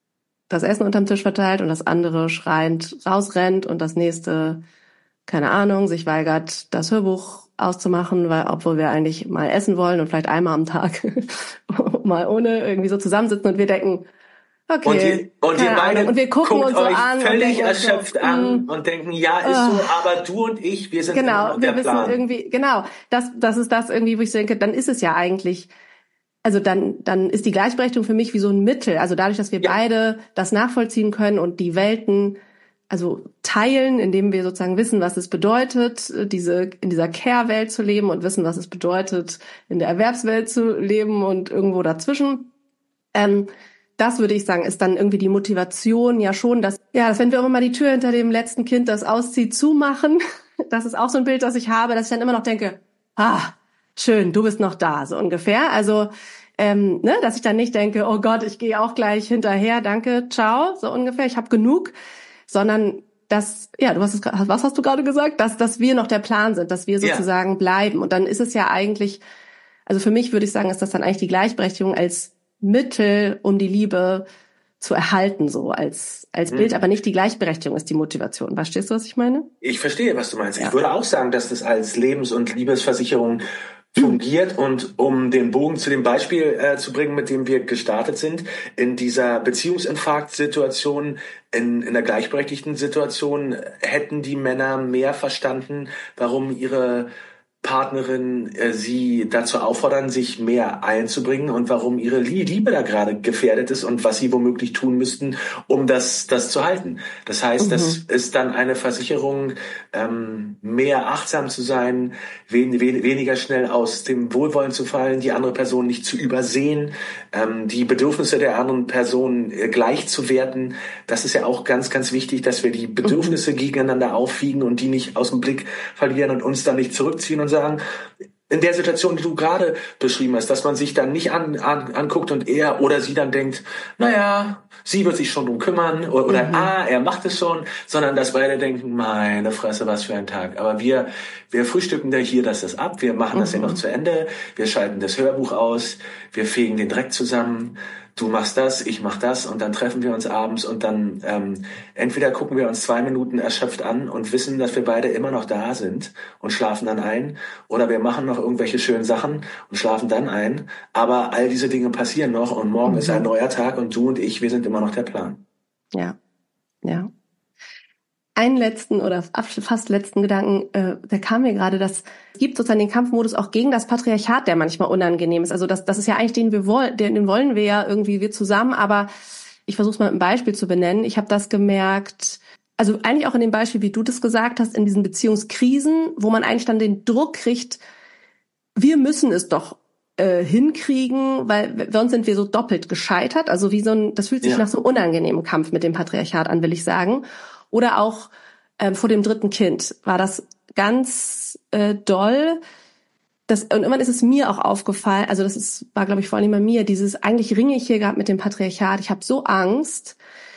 das Essen unterm Tisch verteilt und das andere schreiend rausrennt und das nächste, keine Ahnung, sich weigert, das Hörbuch auszumachen, weil obwohl wir eigentlich mal essen wollen und vielleicht einmal am Tag mal ohne irgendwie so zusammensitzen und wir denken, okay, und wir, und wir beide und wir gucken uns so euch an völlig erschöpft so, an und denken, ja, ist so, aber du und ich, wir sind genau, immer noch wir der wissen Plan. irgendwie, genau, das, das ist das irgendwie, wo ich denke, dann ist es ja eigentlich, also dann, dann ist die Gleichberechtigung für mich wie so ein Mittel, also dadurch, dass wir ja. beide das nachvollziehen können und die Welten also teilen, indem wir sozusagen wissen, was es bedeutet, diese in dieser Care-Welt zu leben und wissen, was es bedeutet, in der Erwerbswelt zu leben und irgendwo dazwischen. Ähm, das würde ich sagen, ist dann irgendwie die Motivation ja schon, dass, ja, dass wenn wir auch immer die Tür hinter dem letzten Kind, das auszieht, zumachen, das ist auch so ein Bild, das ich habe, dass ich dann immer noch denke, ah, schön, du bist noch da, so ungefähr. Also, ähm, ne, dass ich dann nicht denke, oh Gott, ich gehe auch gleich hinterher, danke, ciao, so ungefähr, ich habe genug. Sondern dass, ja, du hast es, was hast du gerade gesagt? Dass, dass wir noch der Plan sind, dass wir sozusagen ja. bleiben. Und dann ist es ja eigentlich, also für mich würde ich sagen, ist das dann eigentlich die Gleichberechtigung als Mittel, um die Liebe zu erhalten, so als, als Bild, Mhm. aber nicht die Gleichberechtigung ist die Motivation. Verstehst du, was ich meine? Ich verstehe, was du meinst. Ja. Ich würde auch sagen, dass das als Lebens- und Liebesversicherung fungiert. Und um den Bogen zu dem Beispiel äh, zu bringen, mit dem wir gestartet sind, in dieser Beziehungsinfarkt-Situation, in, in der gleichberechtigten Situation, hätten die Männer mehr verstanden, warum ihre Partnerin äh, sie dazu auffordern, sich mehr einzubringen und warum ihre Liebe da gerade gefährdet ist und was sie womöglich tun müssten, um das das zu halten. Das heißt, Mhm. das ist dann eine Versicherung, ähm, mehr achtsam zu sein, wen, wen, weniger schnell aus dem Wohlwollen zu fallen, die andere Person nicht zu übersehen, ähm, die Bedürfnisse der anderen Person äh, gleich zu werten. Das ist ja auch ganz, ganz wichtig, dass wir die Bedürfnisse mhm. gegeneinander aufwiegen und die nicht aus dem Blick verlieren und uns dann nicht zurückziehen und sagen, in der Situation, die du gerade beschrieben hast, dass man sich dann nicht an, an, anguckt und er oder sie dann denkt, naja, sie wird sich schon drum kümmern oder, oder Mhm. ah, er macht es schon, sondern dass beide denken, meine Fresse, was für ein Tag. Aber wir, wir frühstücken da hier das, das ab, wir machen das Mhm. ja noch zu Ende, wir schalten das Hörbuch aus, wir fegen den Dreck zusammen, du machst das, ich mach das und dann treffen wir uns abends und dann ähm, entweder gucken wir uns zwei Minuten erschöpft an und wissen, dass wir beide immer noch da sind und schlafen dann ein oder wir machen noch irgendwelche schönen Sachen und schlafen dann ein, aber all diese Dinge passieren noch und morgen Mhm. ist ein neuer Tag und du und ich, wir sind immer noch der Plan. Ja, ja. Einen letzten oder fast letzten Gedanken, äh, der kam mir gerade, dass es gibt sozusagen den Kampfmodus auch gegen das Patriarchat, der manchmal unangenehm ist. Also das, das ist ja eigentlich den wir wollen, den, den wollen wir ja irgendwie wir zusammen. Aber ich versuche es mal mit einem Beispiel zu benennen. Ich habe das gemerkt, also eigentlich auch in dem Beispiel, wie du das gesagt hast, in diesen Beziehungskrisen, wo man eigentlich dann den Druck kriegt, wir müssen es doch äh, hinkriegen, weil sonst sind wir so doppelt gescheitert. Also wie so ein, das fühlt sich Ja. nach so einem unangenehmen Kampf mit dem Patriarchat an, will ich sagen. Oder auch ähm, vor dem dritten Kind war das ganz äh, doll. Das, und irgendwann ist es mir auch aufgefallen, also das ist, war, glaube ich, vor allem bei mir, dieses, eigentlich ringe ich hier gerade mit dem Patriarchat. Ich habe so Angst,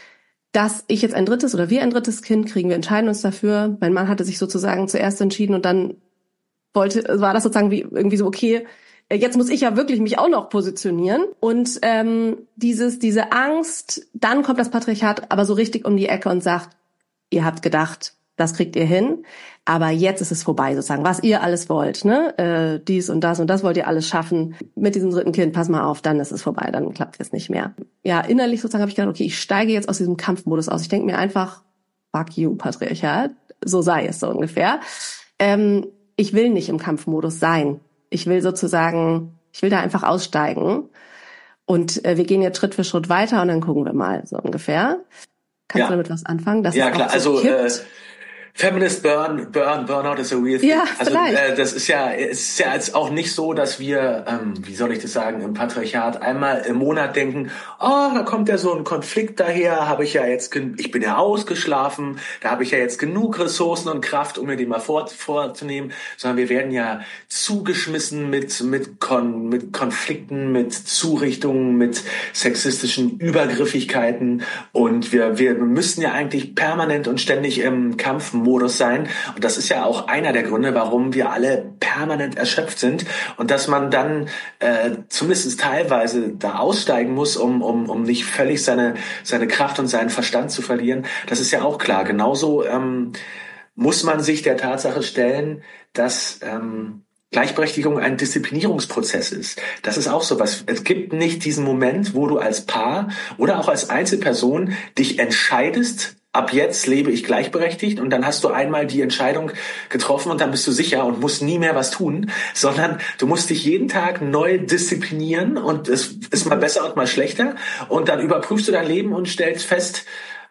dass ich jetzt ein drittes oder wir ein drittes Kind kriegen. Wir entscheiden uns dafür. Mein Mann hatte sich sozusagen zuerst entschieden und dann wollte, war das sozusagen wie irgendwie so, okay, jetzt muss ich ja wirklich mich auch noch positionieren. Und ähm, dieses, diese Angst, dann kommt das Patriarchat aber so richtig um die Ecke und sagt, ihr habt gedacht, das kriegt ihr hin, aber jetzt ist es vorbei sozusagen, was ihr alles wollt, ne? Äh, dies und das und das wollt ihr alles schaffen. Mit diesem dritten Kind, pass mal auf, dann ist es vorbei, dann klappt es nicht mehr. Ja, innerlich sozusagen habe ich gedacht, okay, ich steige jetzt aus diesem Kampfmodus aus. Ich denke mir einfach, fuck you, Patriarchat, so sei es so ungefähr. Ähm, ich will nicht im Kampfmodus sein. Ich will sozusagen, ich will da einfach aussteigen. Und äh, wir gehen jetzt Schritt für Schritt weiter und dann gucken wir mal, so ungefähr. Kannst Ja. du damit was anfangen? Dass Ja, es klar. auch so Also kippt? äh, Feminist Burn, Burn, Burnout is a real thing. Ja, also vielleicht. äh, das ist ja, es ist ja jetzt auch nicht so, dass wir, ähm, wie soll ich das sagen, im Patriarchat einmal im Monat denken, oh, da kommt ja so ein Konflikt daher, habe ich ja jetzt, gen- ich bin ja ausgeschlafen, da habe ich ja jetzt genug Ressourcen und Kraft, um mir den mal vor, vorzunehmen, sondern wir werden ja zugeschmissen mit mit Kon, mit Konflikten, mit Zurichtungen, mit sexistischen Übergriffigkeiten und wir wir müssen ja eigentlich permanent und ständig im Kampfmodus sein und das ist ja auch einer der Gründe, warum wir alle permanent erschöpft sind und dass man dann äh, zumindest teilweise da aussteigen muss, um um um nicht völlig seine seine Kraft und seinen Verstand zu verlieren. Das ist ja auch klar. Genauso ähm, muss man sich der Tatsache stellen, dass ähm, Gleichberechtigung ein Disziplinierungsprozess ist. Das ist auch so was. Es gibt nicht diesen Moment, wo du als Paar oder auch als Einzelperson dich entscheidest, ab jetzt lebe ich gleichberechtigt und dann hast du einmal die Entscheidung getroffen und dann bist du sicher und musst nie mehr was tun, sondern du musst dich jeden Tag neu disziplinieren und es ist mal besser und mal schlechter und dann überprüfst du dein Leben und stellst fest,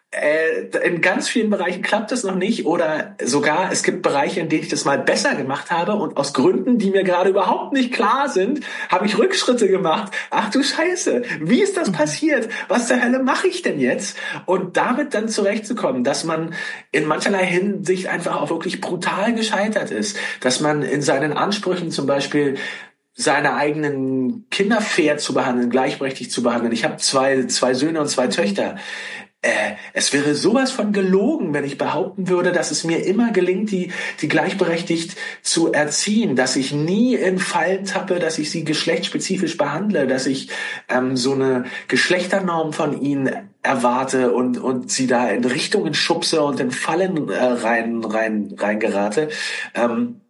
Äh, in ganz vielen Bereichen klappt das noch nicht oder sogar es gibt Bereiche, in denen ich das mal besser gemacht habe und aus Gründen, die mir gerade überhaupt nicht klar sind, habe ich Rückschritte gemacht. Ach du Scheiße, wie ist das passiert? Was zur Hölle mache ich denn jetzt? Und damit dann zurechtzukommen, dass man in mancherlei Hinsicht einfach auch wirklich brutal gescheitert ist, dass man in seinen Ansprüchen zum Beispiel seine eigenen Kinder fair zu behandeln, gleichberechtigt zu behandeln. Ich habe zwei zwei Söhne und zwei Töchter. Äh, es wäre sowas von gelogen, wenn ich behaupten würde, dass es mir immer gelingt, die, die gleichberechtigt zu erziehen, dass ich nie in Fallen tappe, dass ich sie geschlechtsspezifisch behandle, dass ich ähm, so eine Geschlechternorm von ihnen erwarte und und sie da in Richtungen schubse und in Fallen äh, rein rein reingerate. Ähm,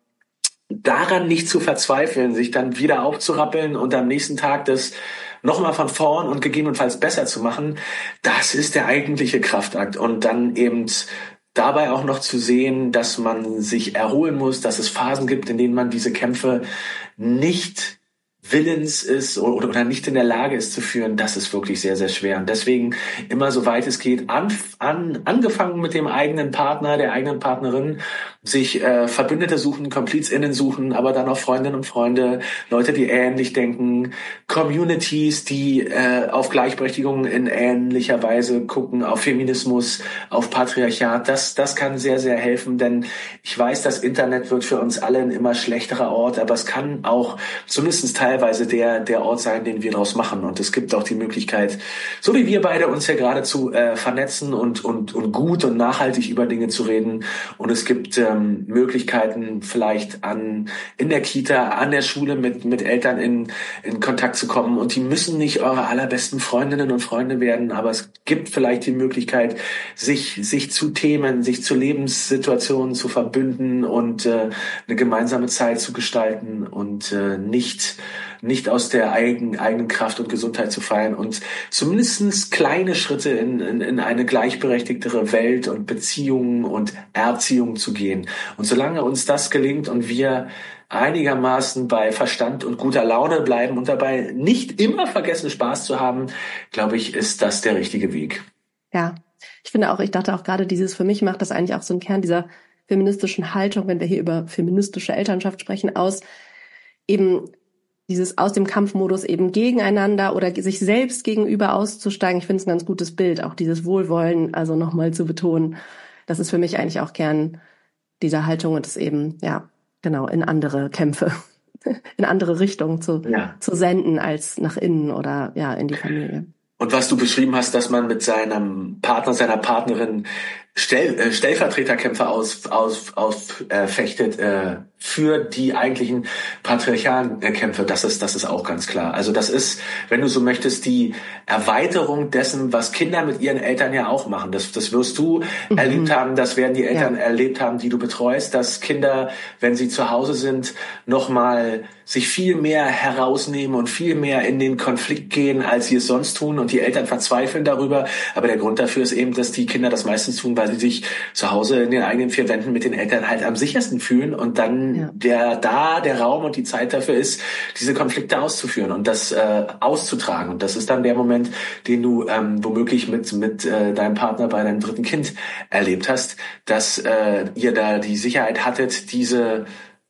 daran nicht zu verzweifeln, sich dann wieder aufzurappeln und am nächsten Tag das nochmal von vorn und gegebenenfalls besser zu machen, das ist der eigentliche Kraftakt. Und dann eben dabei auch noch zu sehen, dass man sich erholen muss, dass es Phasen gibt, in denen man diese Kämpfe nicht willens ist oder, oder nicht in der Lage ist zu führen, das ist wirklich sehr, sehr schwer. Und deswegen immer so weit es geht, an, an, angefangen mit dem eigenen Partner, der eigenen Partnerin, sich äh, Verbündete suchen, KomplizInnen suchen, aber dann auch Freundinnen und Freunde, Leute, die ähnlich denken, Communities, die äh, auf Gleichberechtigung in ähnlicher Weise gucken, auf Feminismus, auf Patriarchat. Das, das kann sehr, sehr helfen, denn ich weiß, das Internet wird für uns alle ein immer schlechterer Ort, aber es kann auch zumindest teilweise der, der Ort sein, den wir daraus machen. Und es gibt auch die Möglichkeit, so wie wir beide uns ja gerade zu äh, vernetzen und, und, und gut und nachhaltig über Dinge zu reden. Und es gibt äh, Möglichkeiten, vielleicht an in der Kita, an der Schule mit mit Eltern in in Kontakt zu kommen. Und die müssen nicht eure allerbesten Freundinnen und Freunde werden, aber es gibt vielleicht die Möglichkeit, sich sich zu Themen, sich zu Lebenssituationen zu verbünden und äh, eine gemeinsame Zeit zu gestalten und äh, nicht nicht aus der eigenen, eigenen Kraft und Gesundheit zu fallen und zumindest kleine Schritte in, in, in eine gleichberechtigtere Welt und Beziehungen und Erziehung zu gehen. Und solange uns das gelingt und wir einigermaßen bei Verstand und guter Laune bleiben und dabei nicht immer vergessen, Spaß zu haben, glaube ich, ist das der richtige Weg. Ja, ich finde auch, ich dachte auch gerade dieses, für mich macht das eigentlich auch so einen Kern dieser feministischen Haltung, wenn wir hier über feministische Elternschaft sprechen, aus, eben dieses aus dem Kampfmodus eben gegeneinander oder sich selbst gegenüber auszusteigen. Ich finde es ein ganz gutes Bild, auch dieses Wohlwollen, also nochmal zu betonen. Das ist für mich eigentlich auch Kern dieser Haltung und es eben, ja, genau, in andere Kämpfe, in andere Richtungen zu, ja. zu senden als nach innen oder ja, in die Familie. Und was du beschrieben hast, dass man mit seinem Partner, seiner Partnerin Stell, äh, Stellvertreterkämpfe aus, aus, aus äh, fechtet äh, für die eigentlichen patriarchalen äh, Kämpfe, das ist, das ist auch ganz klar. Also das ist, wenn du so möchtest, die Erweiterung dessen, was Kinder mit ihren Eltern ja auch machen. Das, das wirst du mhm. erlebt haben, das werden die Eltern ja. erlebt haben, die du betreust, dass Kinder, wenn sie zu Hause sind, nochmal sich viel mehr herausnehmen und viel mehr in den Konflikt gehen, als sie es sonst tun. Und die Eltern verzweifeln darüber. Aber der Grund dafür ist eben, dass die Kinder das meistens tun, weil sie sich zu Hause in den eigenen vier Wänden mit den Eltern halt am sichersten fühlen und dann ja. der da der Raum und die Zeit dafür ist, diese Konflikte auszuführen und das äh, auszutragen. Und das ist dann der Moment, den du ähm, womöglich mit mit äh, deinem Partner bei deinem dritten Kind erlebt hast, dass äh, ihr da die Sicherheit hattet, diese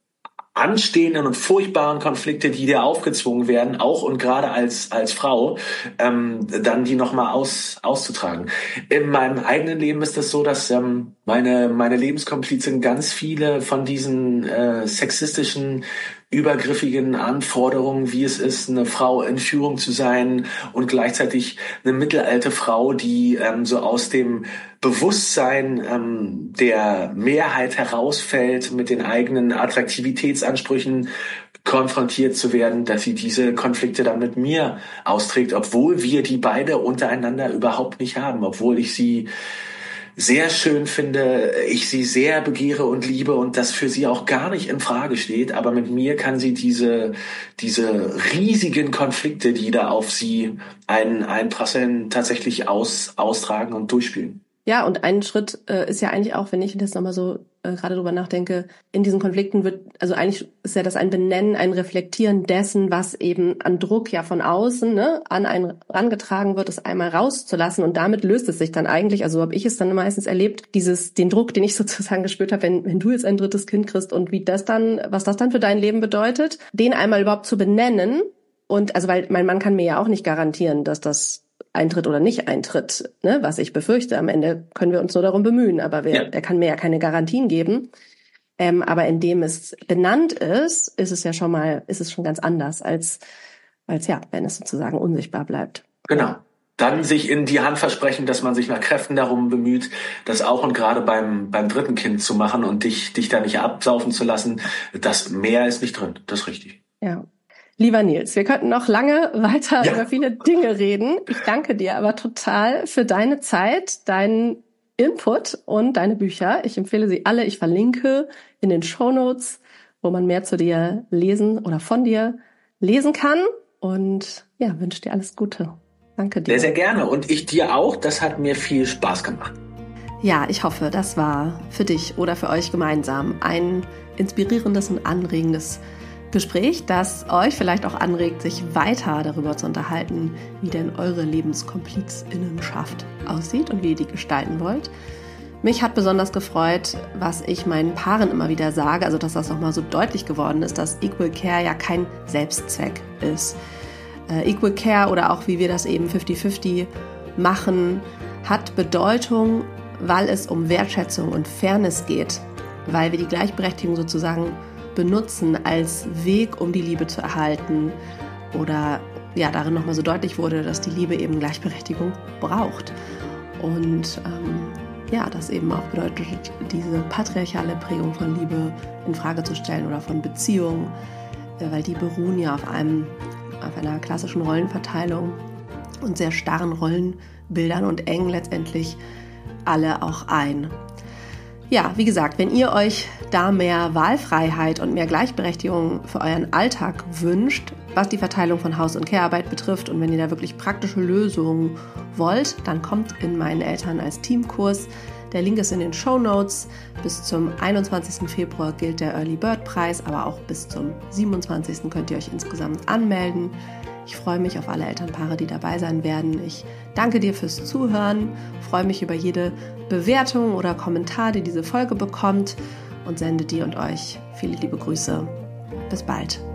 anstehenden und furchtbaren Konflikte, die dir aufgezwungen werden, auch und gerade als als Frau, ähm, dann die nochmal aus, auszutragen. In meinem eigenen Leben ist es das so, dass ähm, meine meine Lebenskomplizin ganz viele von diesen äh, sexistischen, übergriffigen Anforderungen, wie es ist, eine Frau in Führung zu sein und gleichzeitig eine mittelalte Frau, die ähm, so aus dem Bewusstsein ähm, der Mehrheit herausfällt, mit den eigenen Attraktivitätsansprüchen konfrontiert zu werden, dass sie diese Konflikte dann mit mir austrägt, obwohl wir die beide untereinander überhaupt nicht haben, obwohl ich sie sehr schön finde, ich sie sehr begehre und liebe und das für sie auch gar nicht in Frage steht, aber mit mir kann sie diese diese riesigen Konflikte, die da auf sie ein, einprasseln, tatsächlich aus, austragen und durchspielen. Ja, und ein Schritt äh, ist ja eigentlich auch, wenn ich das nochmal so äh, gerade drüber nachdenke, in diesen Konflikten wird, also eigentlich ist ja das ein Benennen, ein Reflektieren dessen, was eben an Druck ja von außen ne, an einen rangetragen wird, es einmal rauszulassen und damit löst es sich dann eigentlich, also so habe ich es dann meistens erlebt, dieses den Druck, den ich sozusagen gespürt habe, wenn, wenn du jetzt ein drittes Kind kriegst und wie das dann, was das dann für dein Leben bedeutet, den einmal überhaupt zu benennen und also weil mein Mann kann mir ja auch nicht garantieren, dass das eintritt oder nicht eintritt, ne, was ich befürchte. Am Ende können wir uns nur darum bemühen, aber wer, ja. er kann mir ja keine Garantien geben. Ähm, aber indem es benannt ist, ist es ja schon mal, ist es schon ganz anders als, als ja, wenn es sozusagen unsichtbar bleibt. Genau. dann sich in die Hand versprechen, dass man sich nach Kräften darum bemüht, das auch und gerade beim beim dritten Kind zu machen und dich dich da nicht absaufen zu lassen. Das mehr ist nicht drin. Das ist richtig. Ja. Lieber Nils, wir könnten noch lange weiter ja. über viele Dinge reden. Ich danke dir aber total für deine Zeit, deinen Input und deine Bücher. Ich empfehle sie alle. Ich verlinke in den Shownotes, wo man mehr zu dir lesen oder von dir lesen kann. Und ja, wünsche dir alles Gute. Danke dir. Sehr, sehr gerne. Und ich dir auch. Das hat mir viel Spaß gemacht. Ja, ich hoffe, das war für dich oder für euch gemeinsam ein inspirierendes und anregendes Gespräch, das euch vielleicht auch anregt, sich weiter darüber zu unterhalten, wie denn eure Lebenskomplizinnenschaft aussieht und wie ihr die gestalten wollt. Mich hat besonders gefreut, was ich meinen Paaren immer wieder sage, also dass das nochmal so deutlich geworden ist, dass Equal Care ja kein Selbstzweck ist. Äh, Equal Care oder auch wie wir das eben fünfzig fünfzig machen, hat Bedeutung, weil es um Wertschätzung und Fairness geht, weil wir die Gleichberechtigung sozusagen benutzen als Weg, um die Liebe zu erhalten oder ja, darin nochmal so deutlich wurde, dass die Liebe eben Gleichberechtigung braucht. Und ähm, ja, das eben auch bedeutet, diese patriarchale Prägung von Liebe in Frage zu stellen oder von Beziehungen, äh, weil die beruhen ja auf einem, auf einer klassischen Rollenverteilung und sehr starren Rollenbildern und engen letztendlich alle auch ein. Ja, wie gesagt, wenn ihr euch da mehr Wahlfreiheit und mehr Gleichberechtigung für euren Alltag wünscht, was die Verteilung von Haus- und Care-Arbeit betrifft und wenn ihr da wirklich praktische Lösungen wollt, dann kommt in meinen Eltern als Teamkurs. Der Link ist in den Shownotes. Bis zum einundzwanzigsten Februar gilt der Early Bird Preis, aber auch bis zum siebenundzwanzigsten könnt ihr euch insgesamt anmelden. Ich freue mich auf alle Elternpaare, die dabei sein werden. Ich danke dir fürs Zuhören, freue mich über jede Bewertung oder Kommentar, die diese Folge bekommt und sende dir und euch viele liebe Grüße. Bis bald.